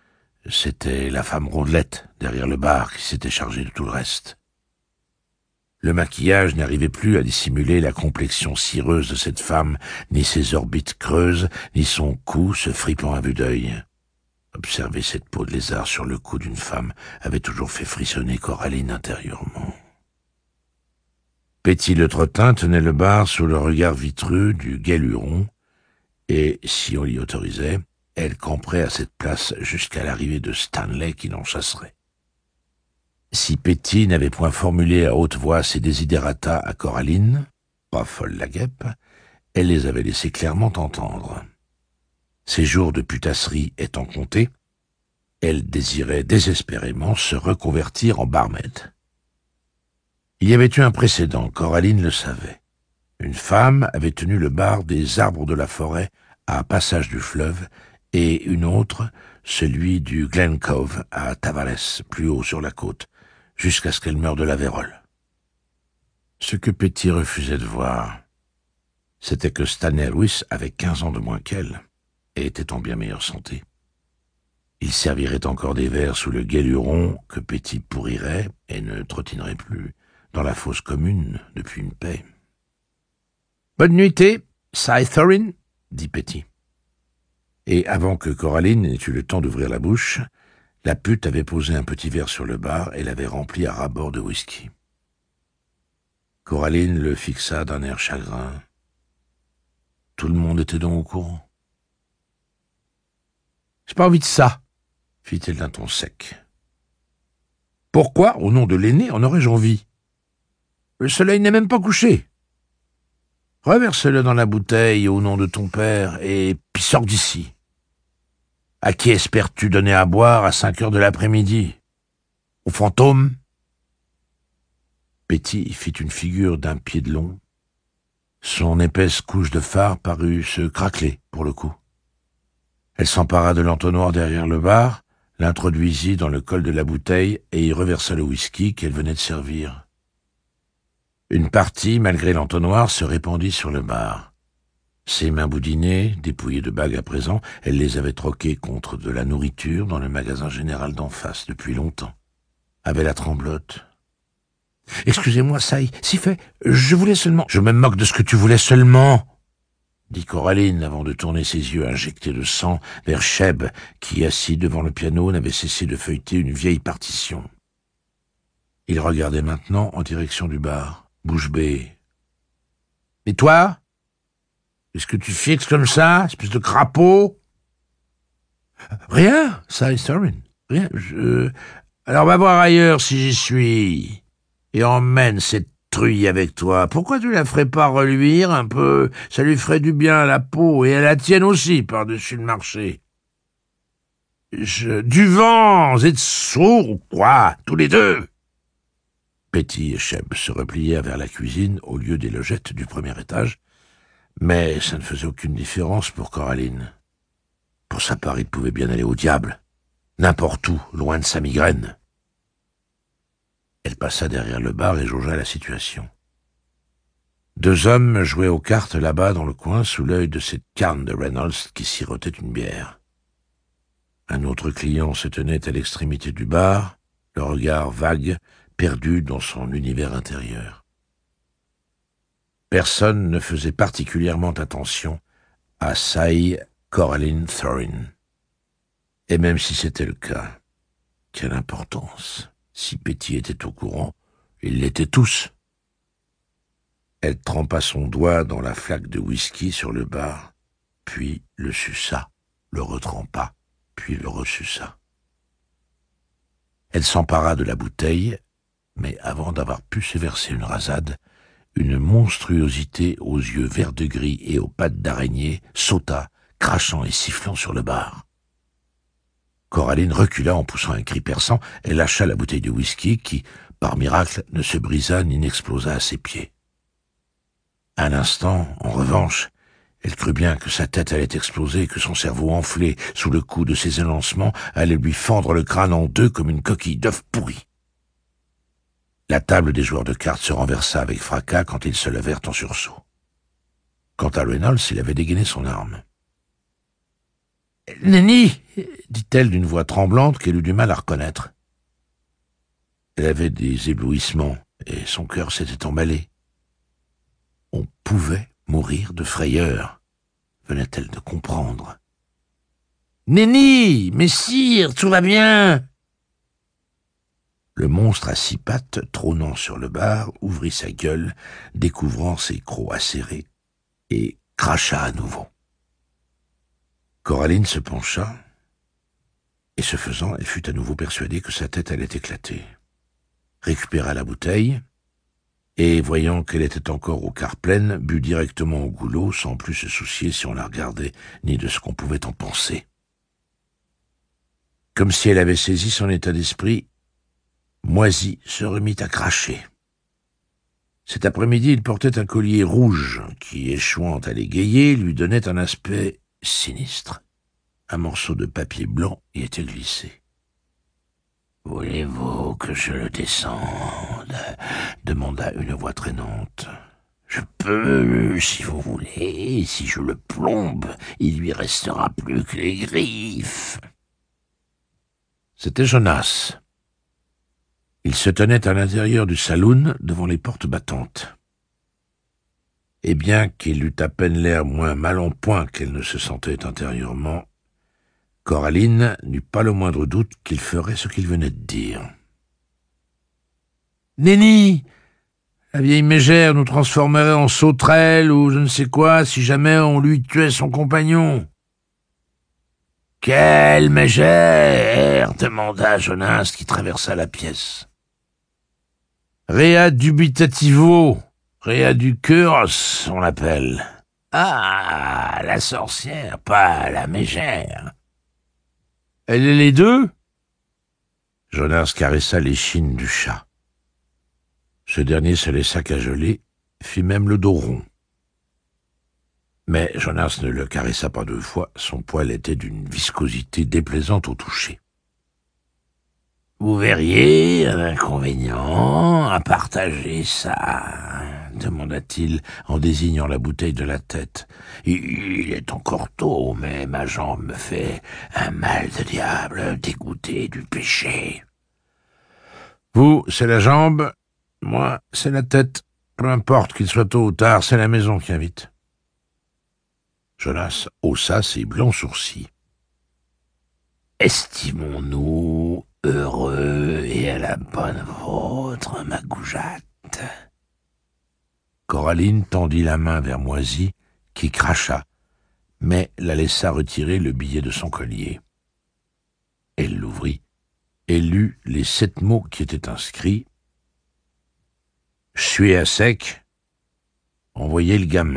c'était la femme rondelette derrière le bar qui s'était chargée de tout le reste. Le maquillage n'arrivait plus à dissimuler la complexion cireuse de cette femme, ni ses orbites creuses, ni son cou se fripant à vue d'œil. Observer cette peau de lézard sur le cou d'une femme avait toujours fait frissonner Coraline intérieurement. Petty Le Trottin tenait le bar sous le regard vitreux du gai Luron, et, si on l'y autorisait, elle camperait à cette place jusqu'à l'arrivée de Stanley qui l'en chasserait. Si Petty n'avait point formulé à haute voix ses desiderata à Coraline, pas folle la guêpe, elle les avait laissés clairement entendre. Ses jours de putasserie étant comptés, elle désirait désespérément se reconvertir en barmaid. Il y avait eu un précédent, Coraline le savait. Une femme avait tenu le bar des arbres de la forêt à Passage du fleuve, et une autre, celui du Glen Cove à Tavares, plus haut sur la côte, jusqu'à ce qu'elle meure de la vérole. Ce que Petty refusait de voir, c'était que Stanley Lewis avait quinze ans de moins qu'elle, et était en bien meilleure santé. Il servirait encore des verres sous le gai Luron que Petty pourrirait, et ne trottinerait plus, dans la fosse commune depuis une paix. « Bonne nuitée, Cy Thorin » dit Petty. Et avant que Coraline n'ait eu le temps d'ouvrir la bouche, la pute avait posé un petit verre sur le bar et l'avait rempli à ras-bord de whisky. Coraline le fixa d'un air chagrin. Tout le monde était donc au courant. « J'ai pas envie de ça », fit-elle d'un ton sec. « Pourquoi, au nom de l'aîné, en aurais-je envie ? Le soleil n'est même pas couché. Reverse-le dans la bouteille au nom de ton père, et puis sors d'ici. À qui espères-tu donner à boire à cinq heures de l'après-midi ? Au fantôme ?» Petty fit une figure d'un pied de long. Son épaisse couche de fard parut se craqueler, pour le coup. Elle s'empara de l'entonnoir derrière le bar, l'introduisit dans le col de la bouteille et y reversa le whisky qu'elle venait de servir. Une partie, malgré l'entonnoir, se répandit sur le bar. Ses mains boudinées, dépouillées de bagues à présent, elle les avait troquées contre de la nourriture dans le magasin général d'en face depuis longtemps. Avait la tremblote. « Excusez-moi, Cy, si fait, je voulais seulement... »« Je me moque de ce que tu voulais seulement !» dit Coraline avant de tourner ses yeux injectés de sang vers Sheb, qui, assis devant le piano, n'avait cessé de feuilleter une vieille partition. Il regardait maintenant en direction du bar, bouche bée. « Et toi ? Est-ce que tu fixes comme ça, espèce de crapaud ?»« Rien, Cy Thorin, rien. Je... Alors va voir ailleurs si j'y suis. Et emmène cette truie avec toi. Pourquoi tu la ferais pas reluire un peu ? Ça lui ferait du bien à la peau, et à la tienne aussi, par-dessus le marché. »« Je... Du vent, vous êtes sourds ou quoi, tous les deux ?» Petty et Sheb se replièrent vers la cuisine au lieu des logettes du premier étage, mais ça ne faisait aucune différence pour Coraline. Pour sa part, il pouvait bien aller au diable, n'importe où, loin de sa migraine. Elle passa derrière le bar et jaugea la situation. Deux hommes jouaient aux cartes là-bas dans le coin sous l'œil de cette carne de Reynolds qui sirotait une bière. Un autre client se tenait à l'extrémité du bar, le regard vague, perdu dans son univers intérieur. Personne ne faisait particulièrement attention à Cy Coraline Thorin. Et même si c'était le cas, quelle importance. Si Petty était au courant, ils l'étaient tous. Elle trempa son doigt dans la flaque de whisky sur le bar, puis le suça, le retrempa, puis le ressuça. Elle s'empara de la bouteille, mais avant d'avoir pu se verser une rasade, une monstruosité aux yeux vert de gris et aux pattes d'araignée sauta, crachant et sifflant sur le bar. Coraline recula en poussant un cri perçant et lâcha la bouteille de whisky qui, par miracle, ne se brisa ni n'explosa à ses pieds. Un instant, en revanche, elle crut bien que sa tête allait exploser, que son cerveau enflé sous le coup de ses élancements allait lui fendre le crâne en deux comme une coquille d'œuf pourri. La table des joueurs de cartes se renversa avec fracas quand ils se levèrent en sursaut. Quant à Reynolds, il avait dégainé son arme. « Nenni !» dit-elle d'une voix tremblante qu'elle eut du mal à reconnaître. Elle avait des éblouissements, et son cœur s'était emballé. On pouvait mourir de frayeur, venait-elle de comprendre. « Nenni, messire, tout va bien !» Le monstre à six pattes, trônant sur le bar, ouvrit sa gueule, découvrant ses crocs acérés, et cracha à nouveau. Coraline se pencha, et ce faisant, elle fut à nouveau persuadée que sa tête allait éclater. Récupéra la bouteille, et voyant qu'elle était encore au quart pleine, but directement au goulot, sans plus se soucier si on la regardait, ni de ce qu'on pouvait en penser. Comme si elle avait saisi son état d'esprit, Moisy se remit à cracher. Cet après-midi, il portait un collier rouge qui, échouant à l'égayer, lui donnait un aspect sinistre. Un morceau de papier blanc y était glissé. « Voulez-vous que je le descende ?» demanda une voix traînante. « Je peux, si vous voulez, et si je le plombe, il lui restera plus que les griffes. » C'était Jonas. Il se tenait à l'intérieur du saloon, devant les portes battantes. Et bien qu'il eût à peine l'air moins mal en point qu'elle ne se sentait intérieurement, Coraline n'eut pas le moindre doute qu'il ferait ce qu'il venait de dire. « Nenni, la vieille mégère nous transformerait en sauterelles ou je ne sais quoi si jamais on lui tuait son compagnon. »« Quelle mégère ?» demanda Jonas qui traversa la pièce. Rea dubitativo, Rea du Curos, on l'appelle. Ah, la sorcière, pas la mégère. Elle est les deux? Jonas caressa l'échine du chat. Ce dernier se laissa cajoler, fit même le dos rond. Mais Jonas ne le caressa pas deux fois, son poil était d'une viscosité déplaisante au toucher. Vous verriez un inconvénient à partager ça, demanda-t-il en désignant la bouteille de la tête. Il est encore tôt, mais ma jambe me fait un mal de diable dégoûté du péché. Vous, c'est la jambe, moi, c'est la tête. Peu importe qu'il soit tôt ou tard, c'est la maison qui invite. Jonas haussa ses blancs sourcils. Estimons-nous heureux et à la bonne vôtre, ma goujatte. Coraline tendit la main vers Moisy, qui cracha, mais la laissa retirer le billet de son collier. Elle l'ouvrit et lut les sept mots qui étaient inscrits. « Je suis à sec. Envoyez le gamin. »«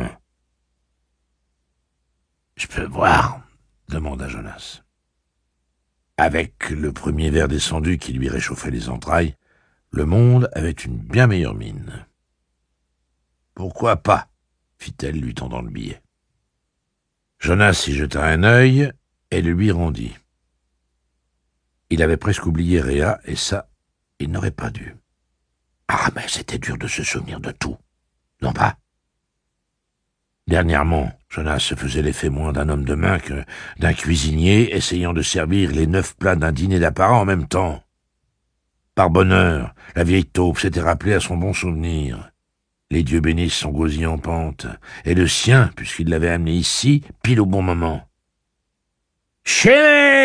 Je peux boire ?» demanda Jonas. Avec le premier verre descendu qui lui réchauffait les entrailles, le monde avait une bien meilleure mine. « Pourquoi pas ?» fit-elle, lui tendant le billet. Jonas y jeta un œil et le lui rendit. Il avait presque oublié Rea, et ça, il n'aurait pas dû. Ah, mais c'était dur de se souvenir de tout, non pas? Dernièrement, Jonas se faisait l'effet moins d'un homme de main que d'un cuisinier essayant de servir les neuf plats d'un dîner d'apparat en même temps. Par bonheur, la vieille taupe s'était rappelée à son bon souvenir. Les dieux bénissent son gosier en pente, et le sien, puisqu'il l'avait amené ici, pile au bon moment. « Chérie !»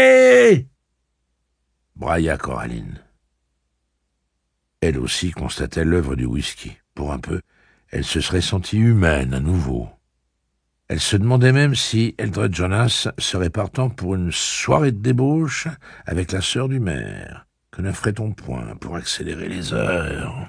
brailla Coraline. Elle aussi constatait l'œuvre du whisky. Pour un peu, elle se serait sentie humaine à nouveau. Elle se demandait même si Eldred Jonas serait partant pour une soirée de débauche avec la sœur du maire. Que ne ferait-on point pour accélérer les heures?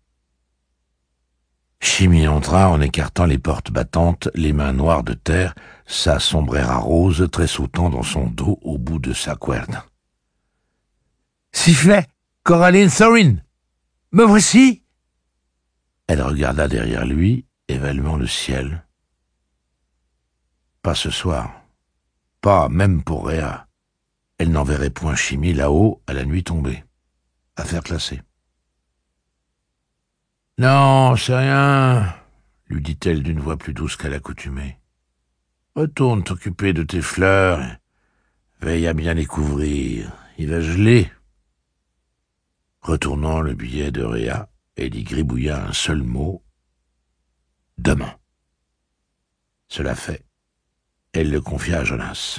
Chimie entra en écartant les portes battantes, les mains noires de terre, sa sombrera rose tressautant dans son dos au bout de sa couenne. « Sifflet, Coraline Thorin, me voici !» Elle regarda derrière lui, évaluant le ciel. Pas ce soir. Pas même pour Rea. Elle n'enverrait point Chimie là-haut à la nuit tombée. Affaire classée. « Non, c'est rien, » lui dit-elle d'une voix plus douce qu'à l'accoutumée. « Retourne t'occuper de tes fleurs. Veille à bien les couvrir. Il va geler. » Retournant le billet de Rea, Elle y gribouilla un seul mot. Demain. Cela fait, elle le confia à Jonas.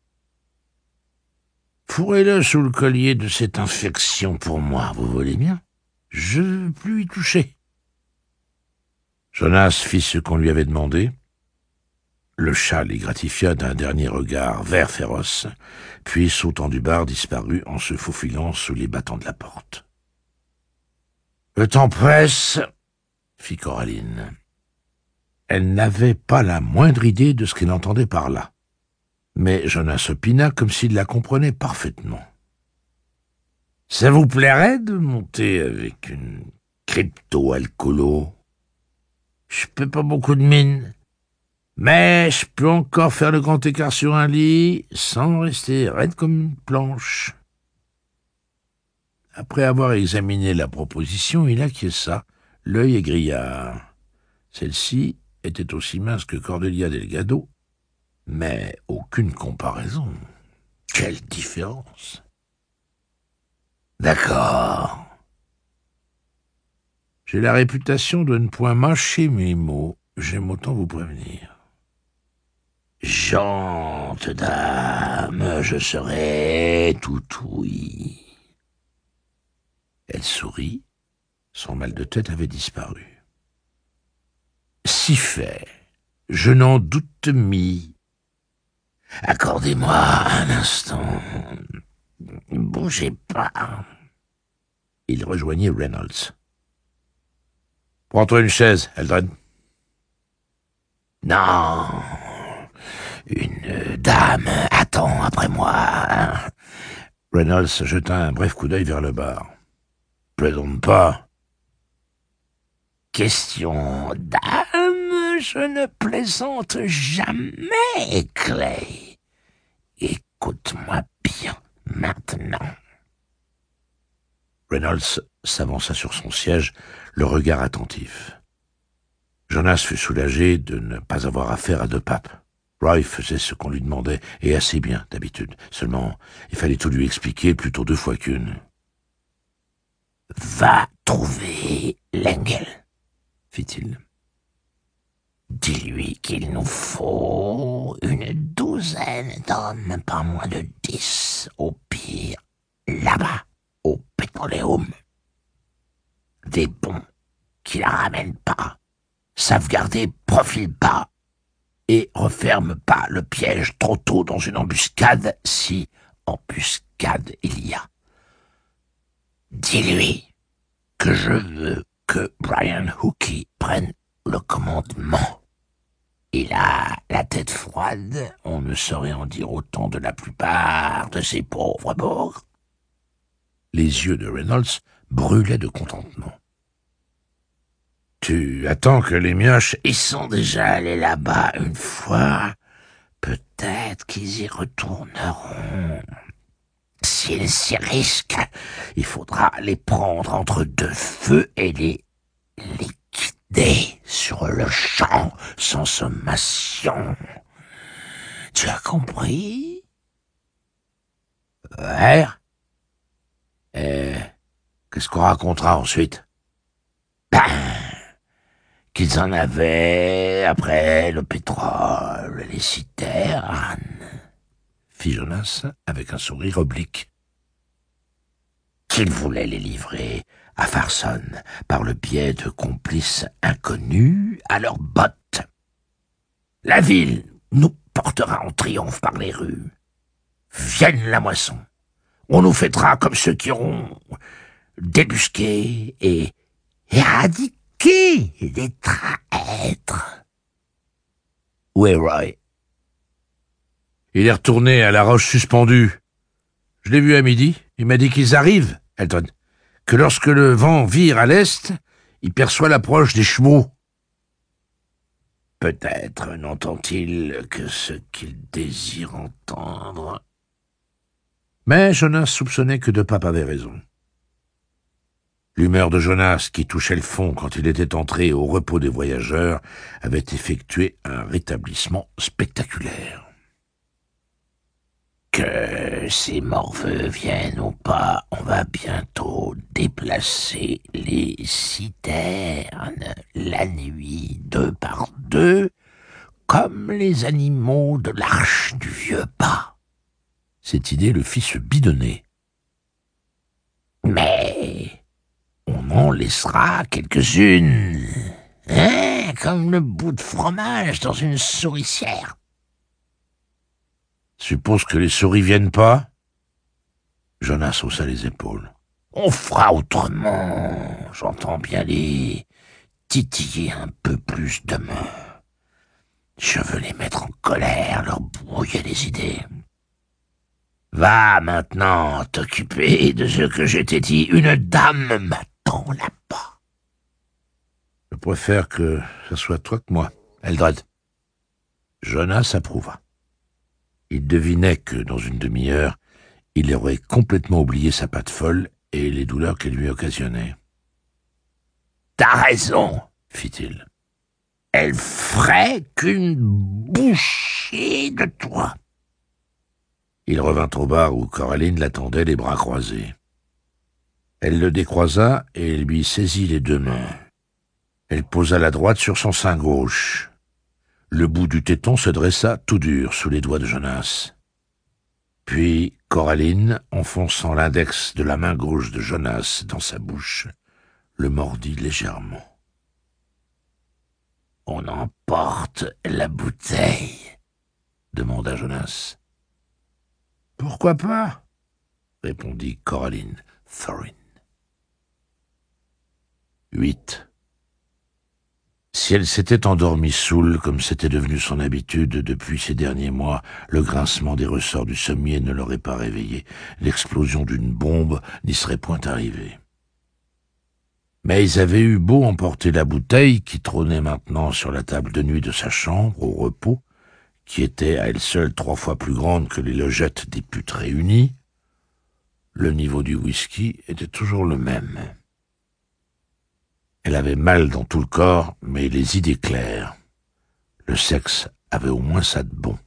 Fourrez-le sous le collier de cette infection pour moi, vous voulez bien? Je ne veux plus y toucher. Jonas fit ce qu'on lui avait demandé. Le chat les gratifia d'un dernier regard vert féroce, puis, sautant du bar, disparut en se faufilant sous les battants de la porte. « Le temps presse, » fit Coraline. Elle n'avait pas la moindre idée de ce qu'elle entendait par là. Mais Jonas opina comme s'il la comprenait parfaitement. « Ça vous plairait de monter avec une crypto-alcoolo? Je fais pas beaucoup de mine, mais je peux encore faire le grand écart sur un lit sans rester raide comme une planche. » Après avoir examiné la proposition, il acquiesça, l'œil égrillard. Celle-ci était aussi mince que Cordelia Delgado, mais aucune comparaison. Quelle différence! D'accord. J'ai la réputation de ne point mâcher mes mots, j'aime autant vous prévenir. Gente dame, je serai tout ouïe. Elle sourit, son mal de tête avait disparu. Si fait, je n'en doute mis. Accordez-moi un instant. Ne bougez pas. Il rejoignit Reynolds. Prends-toi une chaise, Eldred. Non, une dame attend après moi. Reynolds jeta un bref coup d'œil vers le bar. Plaisante pas. Question d'âme, je ne plaisante jamais, Clay. Écoute-moi bien, maintenant. Reynolds s'avança sur son siège, le regard attentif. Jonas fut soulagé de ne pas avoir affaire à deux papes. Roy faisait ce qu'on lui demandait, et assez bien, d'habitude. Seulement, il fallait tout lui expliquer, plutôt deux fois qu'une. « Va trouver Lengel, » fit-il. « Dis-lui qu'il nous faut une douzaine d'hommes, pas moins de dix, au pire, là-bas, au pétroléum. Des bons qui la ramènent pas, sauvegarder profil bas, et referme pas le piège trop tôt dans une embuscade, si embuscade il y a. Dis-lui que je veux que Brian Hookie prenne le commandement. Il a la tête froide, on ne saurait en dire autant de la plupart de ces pauvres morts. » Les yeux de Reynolds brûlaient de contentement. « Tu attends que les mioches... »« Ils sont déjà allés là-bas une fois. Peut-être qu'ils y retourneront. S'ils s'y risquent, il faudra les prendre entre deux feux et les liquider sur le champ, sans sommation. Tu as compris? » ?»« Ouais. Et qu'est-ce qu'on racontera ensuite? » ?»« Ben, qu'ils en avaient après le pétrole, les citernes, » fit Jonas avec un sourire oblique. « Qu'ils voulaient les livrer à Farson par le biais de complices inconnus à leurs bottes. La ville nous portera en triomphe par les rues. Vienne la moisson. On nous fêtera comme ceux qui auront débusqué et éradiqué les traîtres. » »« Où est Roy? »« Il est retourné à la roche suspendue. Je l'ai vu à midi. Il m'a dit qu'ils arrivent, Elton, que lorsque le vent vire à l'est, il perçoit l'approche des chevaux. Peut-être n'entend-il que ce qu'il désire entendre. » Mais Jonas soupçonnait que De Pape avait raison. L'humeur de Jonas, qui touchait le fond quand il était entré au repos des voyageurs, avait effectué un rétablissement spectaculaire. Que ces morveux viennent ou pas, on va bientôt déplacer les cimetières. citerne, la nuit, deux par deux, comme les animaux de l'arche du vieux pas. Cette idée le fit se bidonner. Mais on en laissera quelques-unes, hein, comme le bout de fromage dans une souricière. Suppose que les souris viennent pas? Jonas haussa les épaules. On fera autrement, j'entends bien les titiller un peu plus demain. Je veux les mettre en colère, leur brouiller les idées. Va maintenant t'occuper de ce que je t'ai dit. Une dame m'attend là-bas. Je préfère que ce soit toi que moi, Eldred. Jonas approuva. Il devinait que, dans une demi-heure, il aurait complètement oublié sa patte folle et les douleurs qu'elle lui occasionnait. « T'as raison, fit-il. Elle ferait qu'une bouchée de toi. » Il revint au bar où Coraline l'attendait les bras croisés. Elle le décroisa et lui saisit les deux mains. Elle posa la droite sur son sein gauche. Le bout du téton se dressa tout dur sous les doigts de Jonas. Puis Coraline, enfonçant l'index de la main gauche de Jonas dans sa bouche, le mordit légèrement. « On emporte la bouteille ?» demanda Jonas. « Pourquoi pas ?» répondit Coraline Thorin. huit. Si elle s'était endormie saoule, comme c'était devenu son habitude depuis ces derniers mois, le grincement des ressorts du sommier ne l'aurait pas réveillée. L'explosion d'une bombe n'y serait point arrivée. Mais ils avaient eu beau emporter la bouteille, qui trônait maintenant sur la table de nuit de sa chambre, au repos, qui était à elle seule trois fois plus grande que les logettes des putes réunies, le niveau du whisky était toujours le même. Elle avait mal dans tout le corps, mais les idées claires. Le sexe avait au moins ça de bon.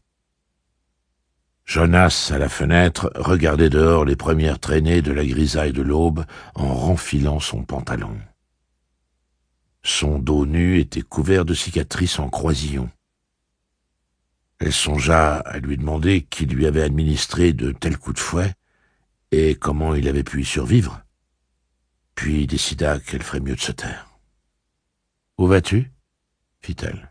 Jonas, à la fenêtre, regardait dehors les premières traînées de la grisaille de l'aube en renfilant son pantalon. Son dos nu était couvert de cicatrices en croisillons. Elle songea à lui demander qui lui avait administré de tels coups de fouet et comment il avait pu y survivre, puis décida qu'elle ferait mieux de se taire. « Où vas-tu » fit-elle.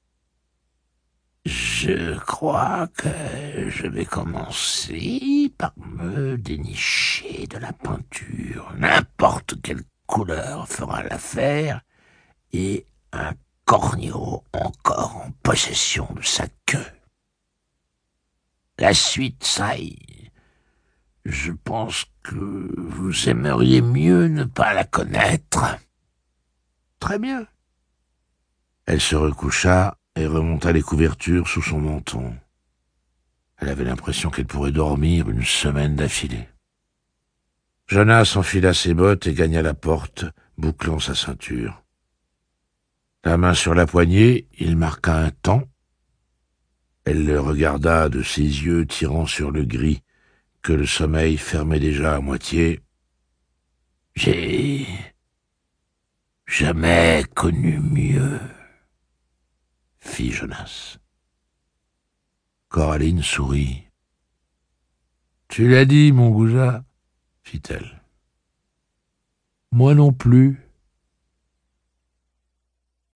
« Je crois que je vais commencer par me dénicher de la peinture. N'importe quelle couleur fera l'affaire, et un corneau encore en possession de sa queue. La suite, ça y est. Je pense que vous aimeriez mieux ne pas la connaître. » « Très bien. » Elle se recoucha et remonta les couvertures sous son menton. Elle avait l'impression qu'elle pourrait dormir une semaine d'affilée. Jonas enfila ses bottes et gagna la porte, bouclant sa ceinture. La main sur la poignée, il marqua un temps. Elle le regarda de ses yeux tirant sur le gris, que le sommeil fermait déjà à moitié. « J'ai jamais connu mieux, » fit Jonas. Coraline sourit. « Tu l'as dit, mon goujat, fit-elle. Moi non plus. »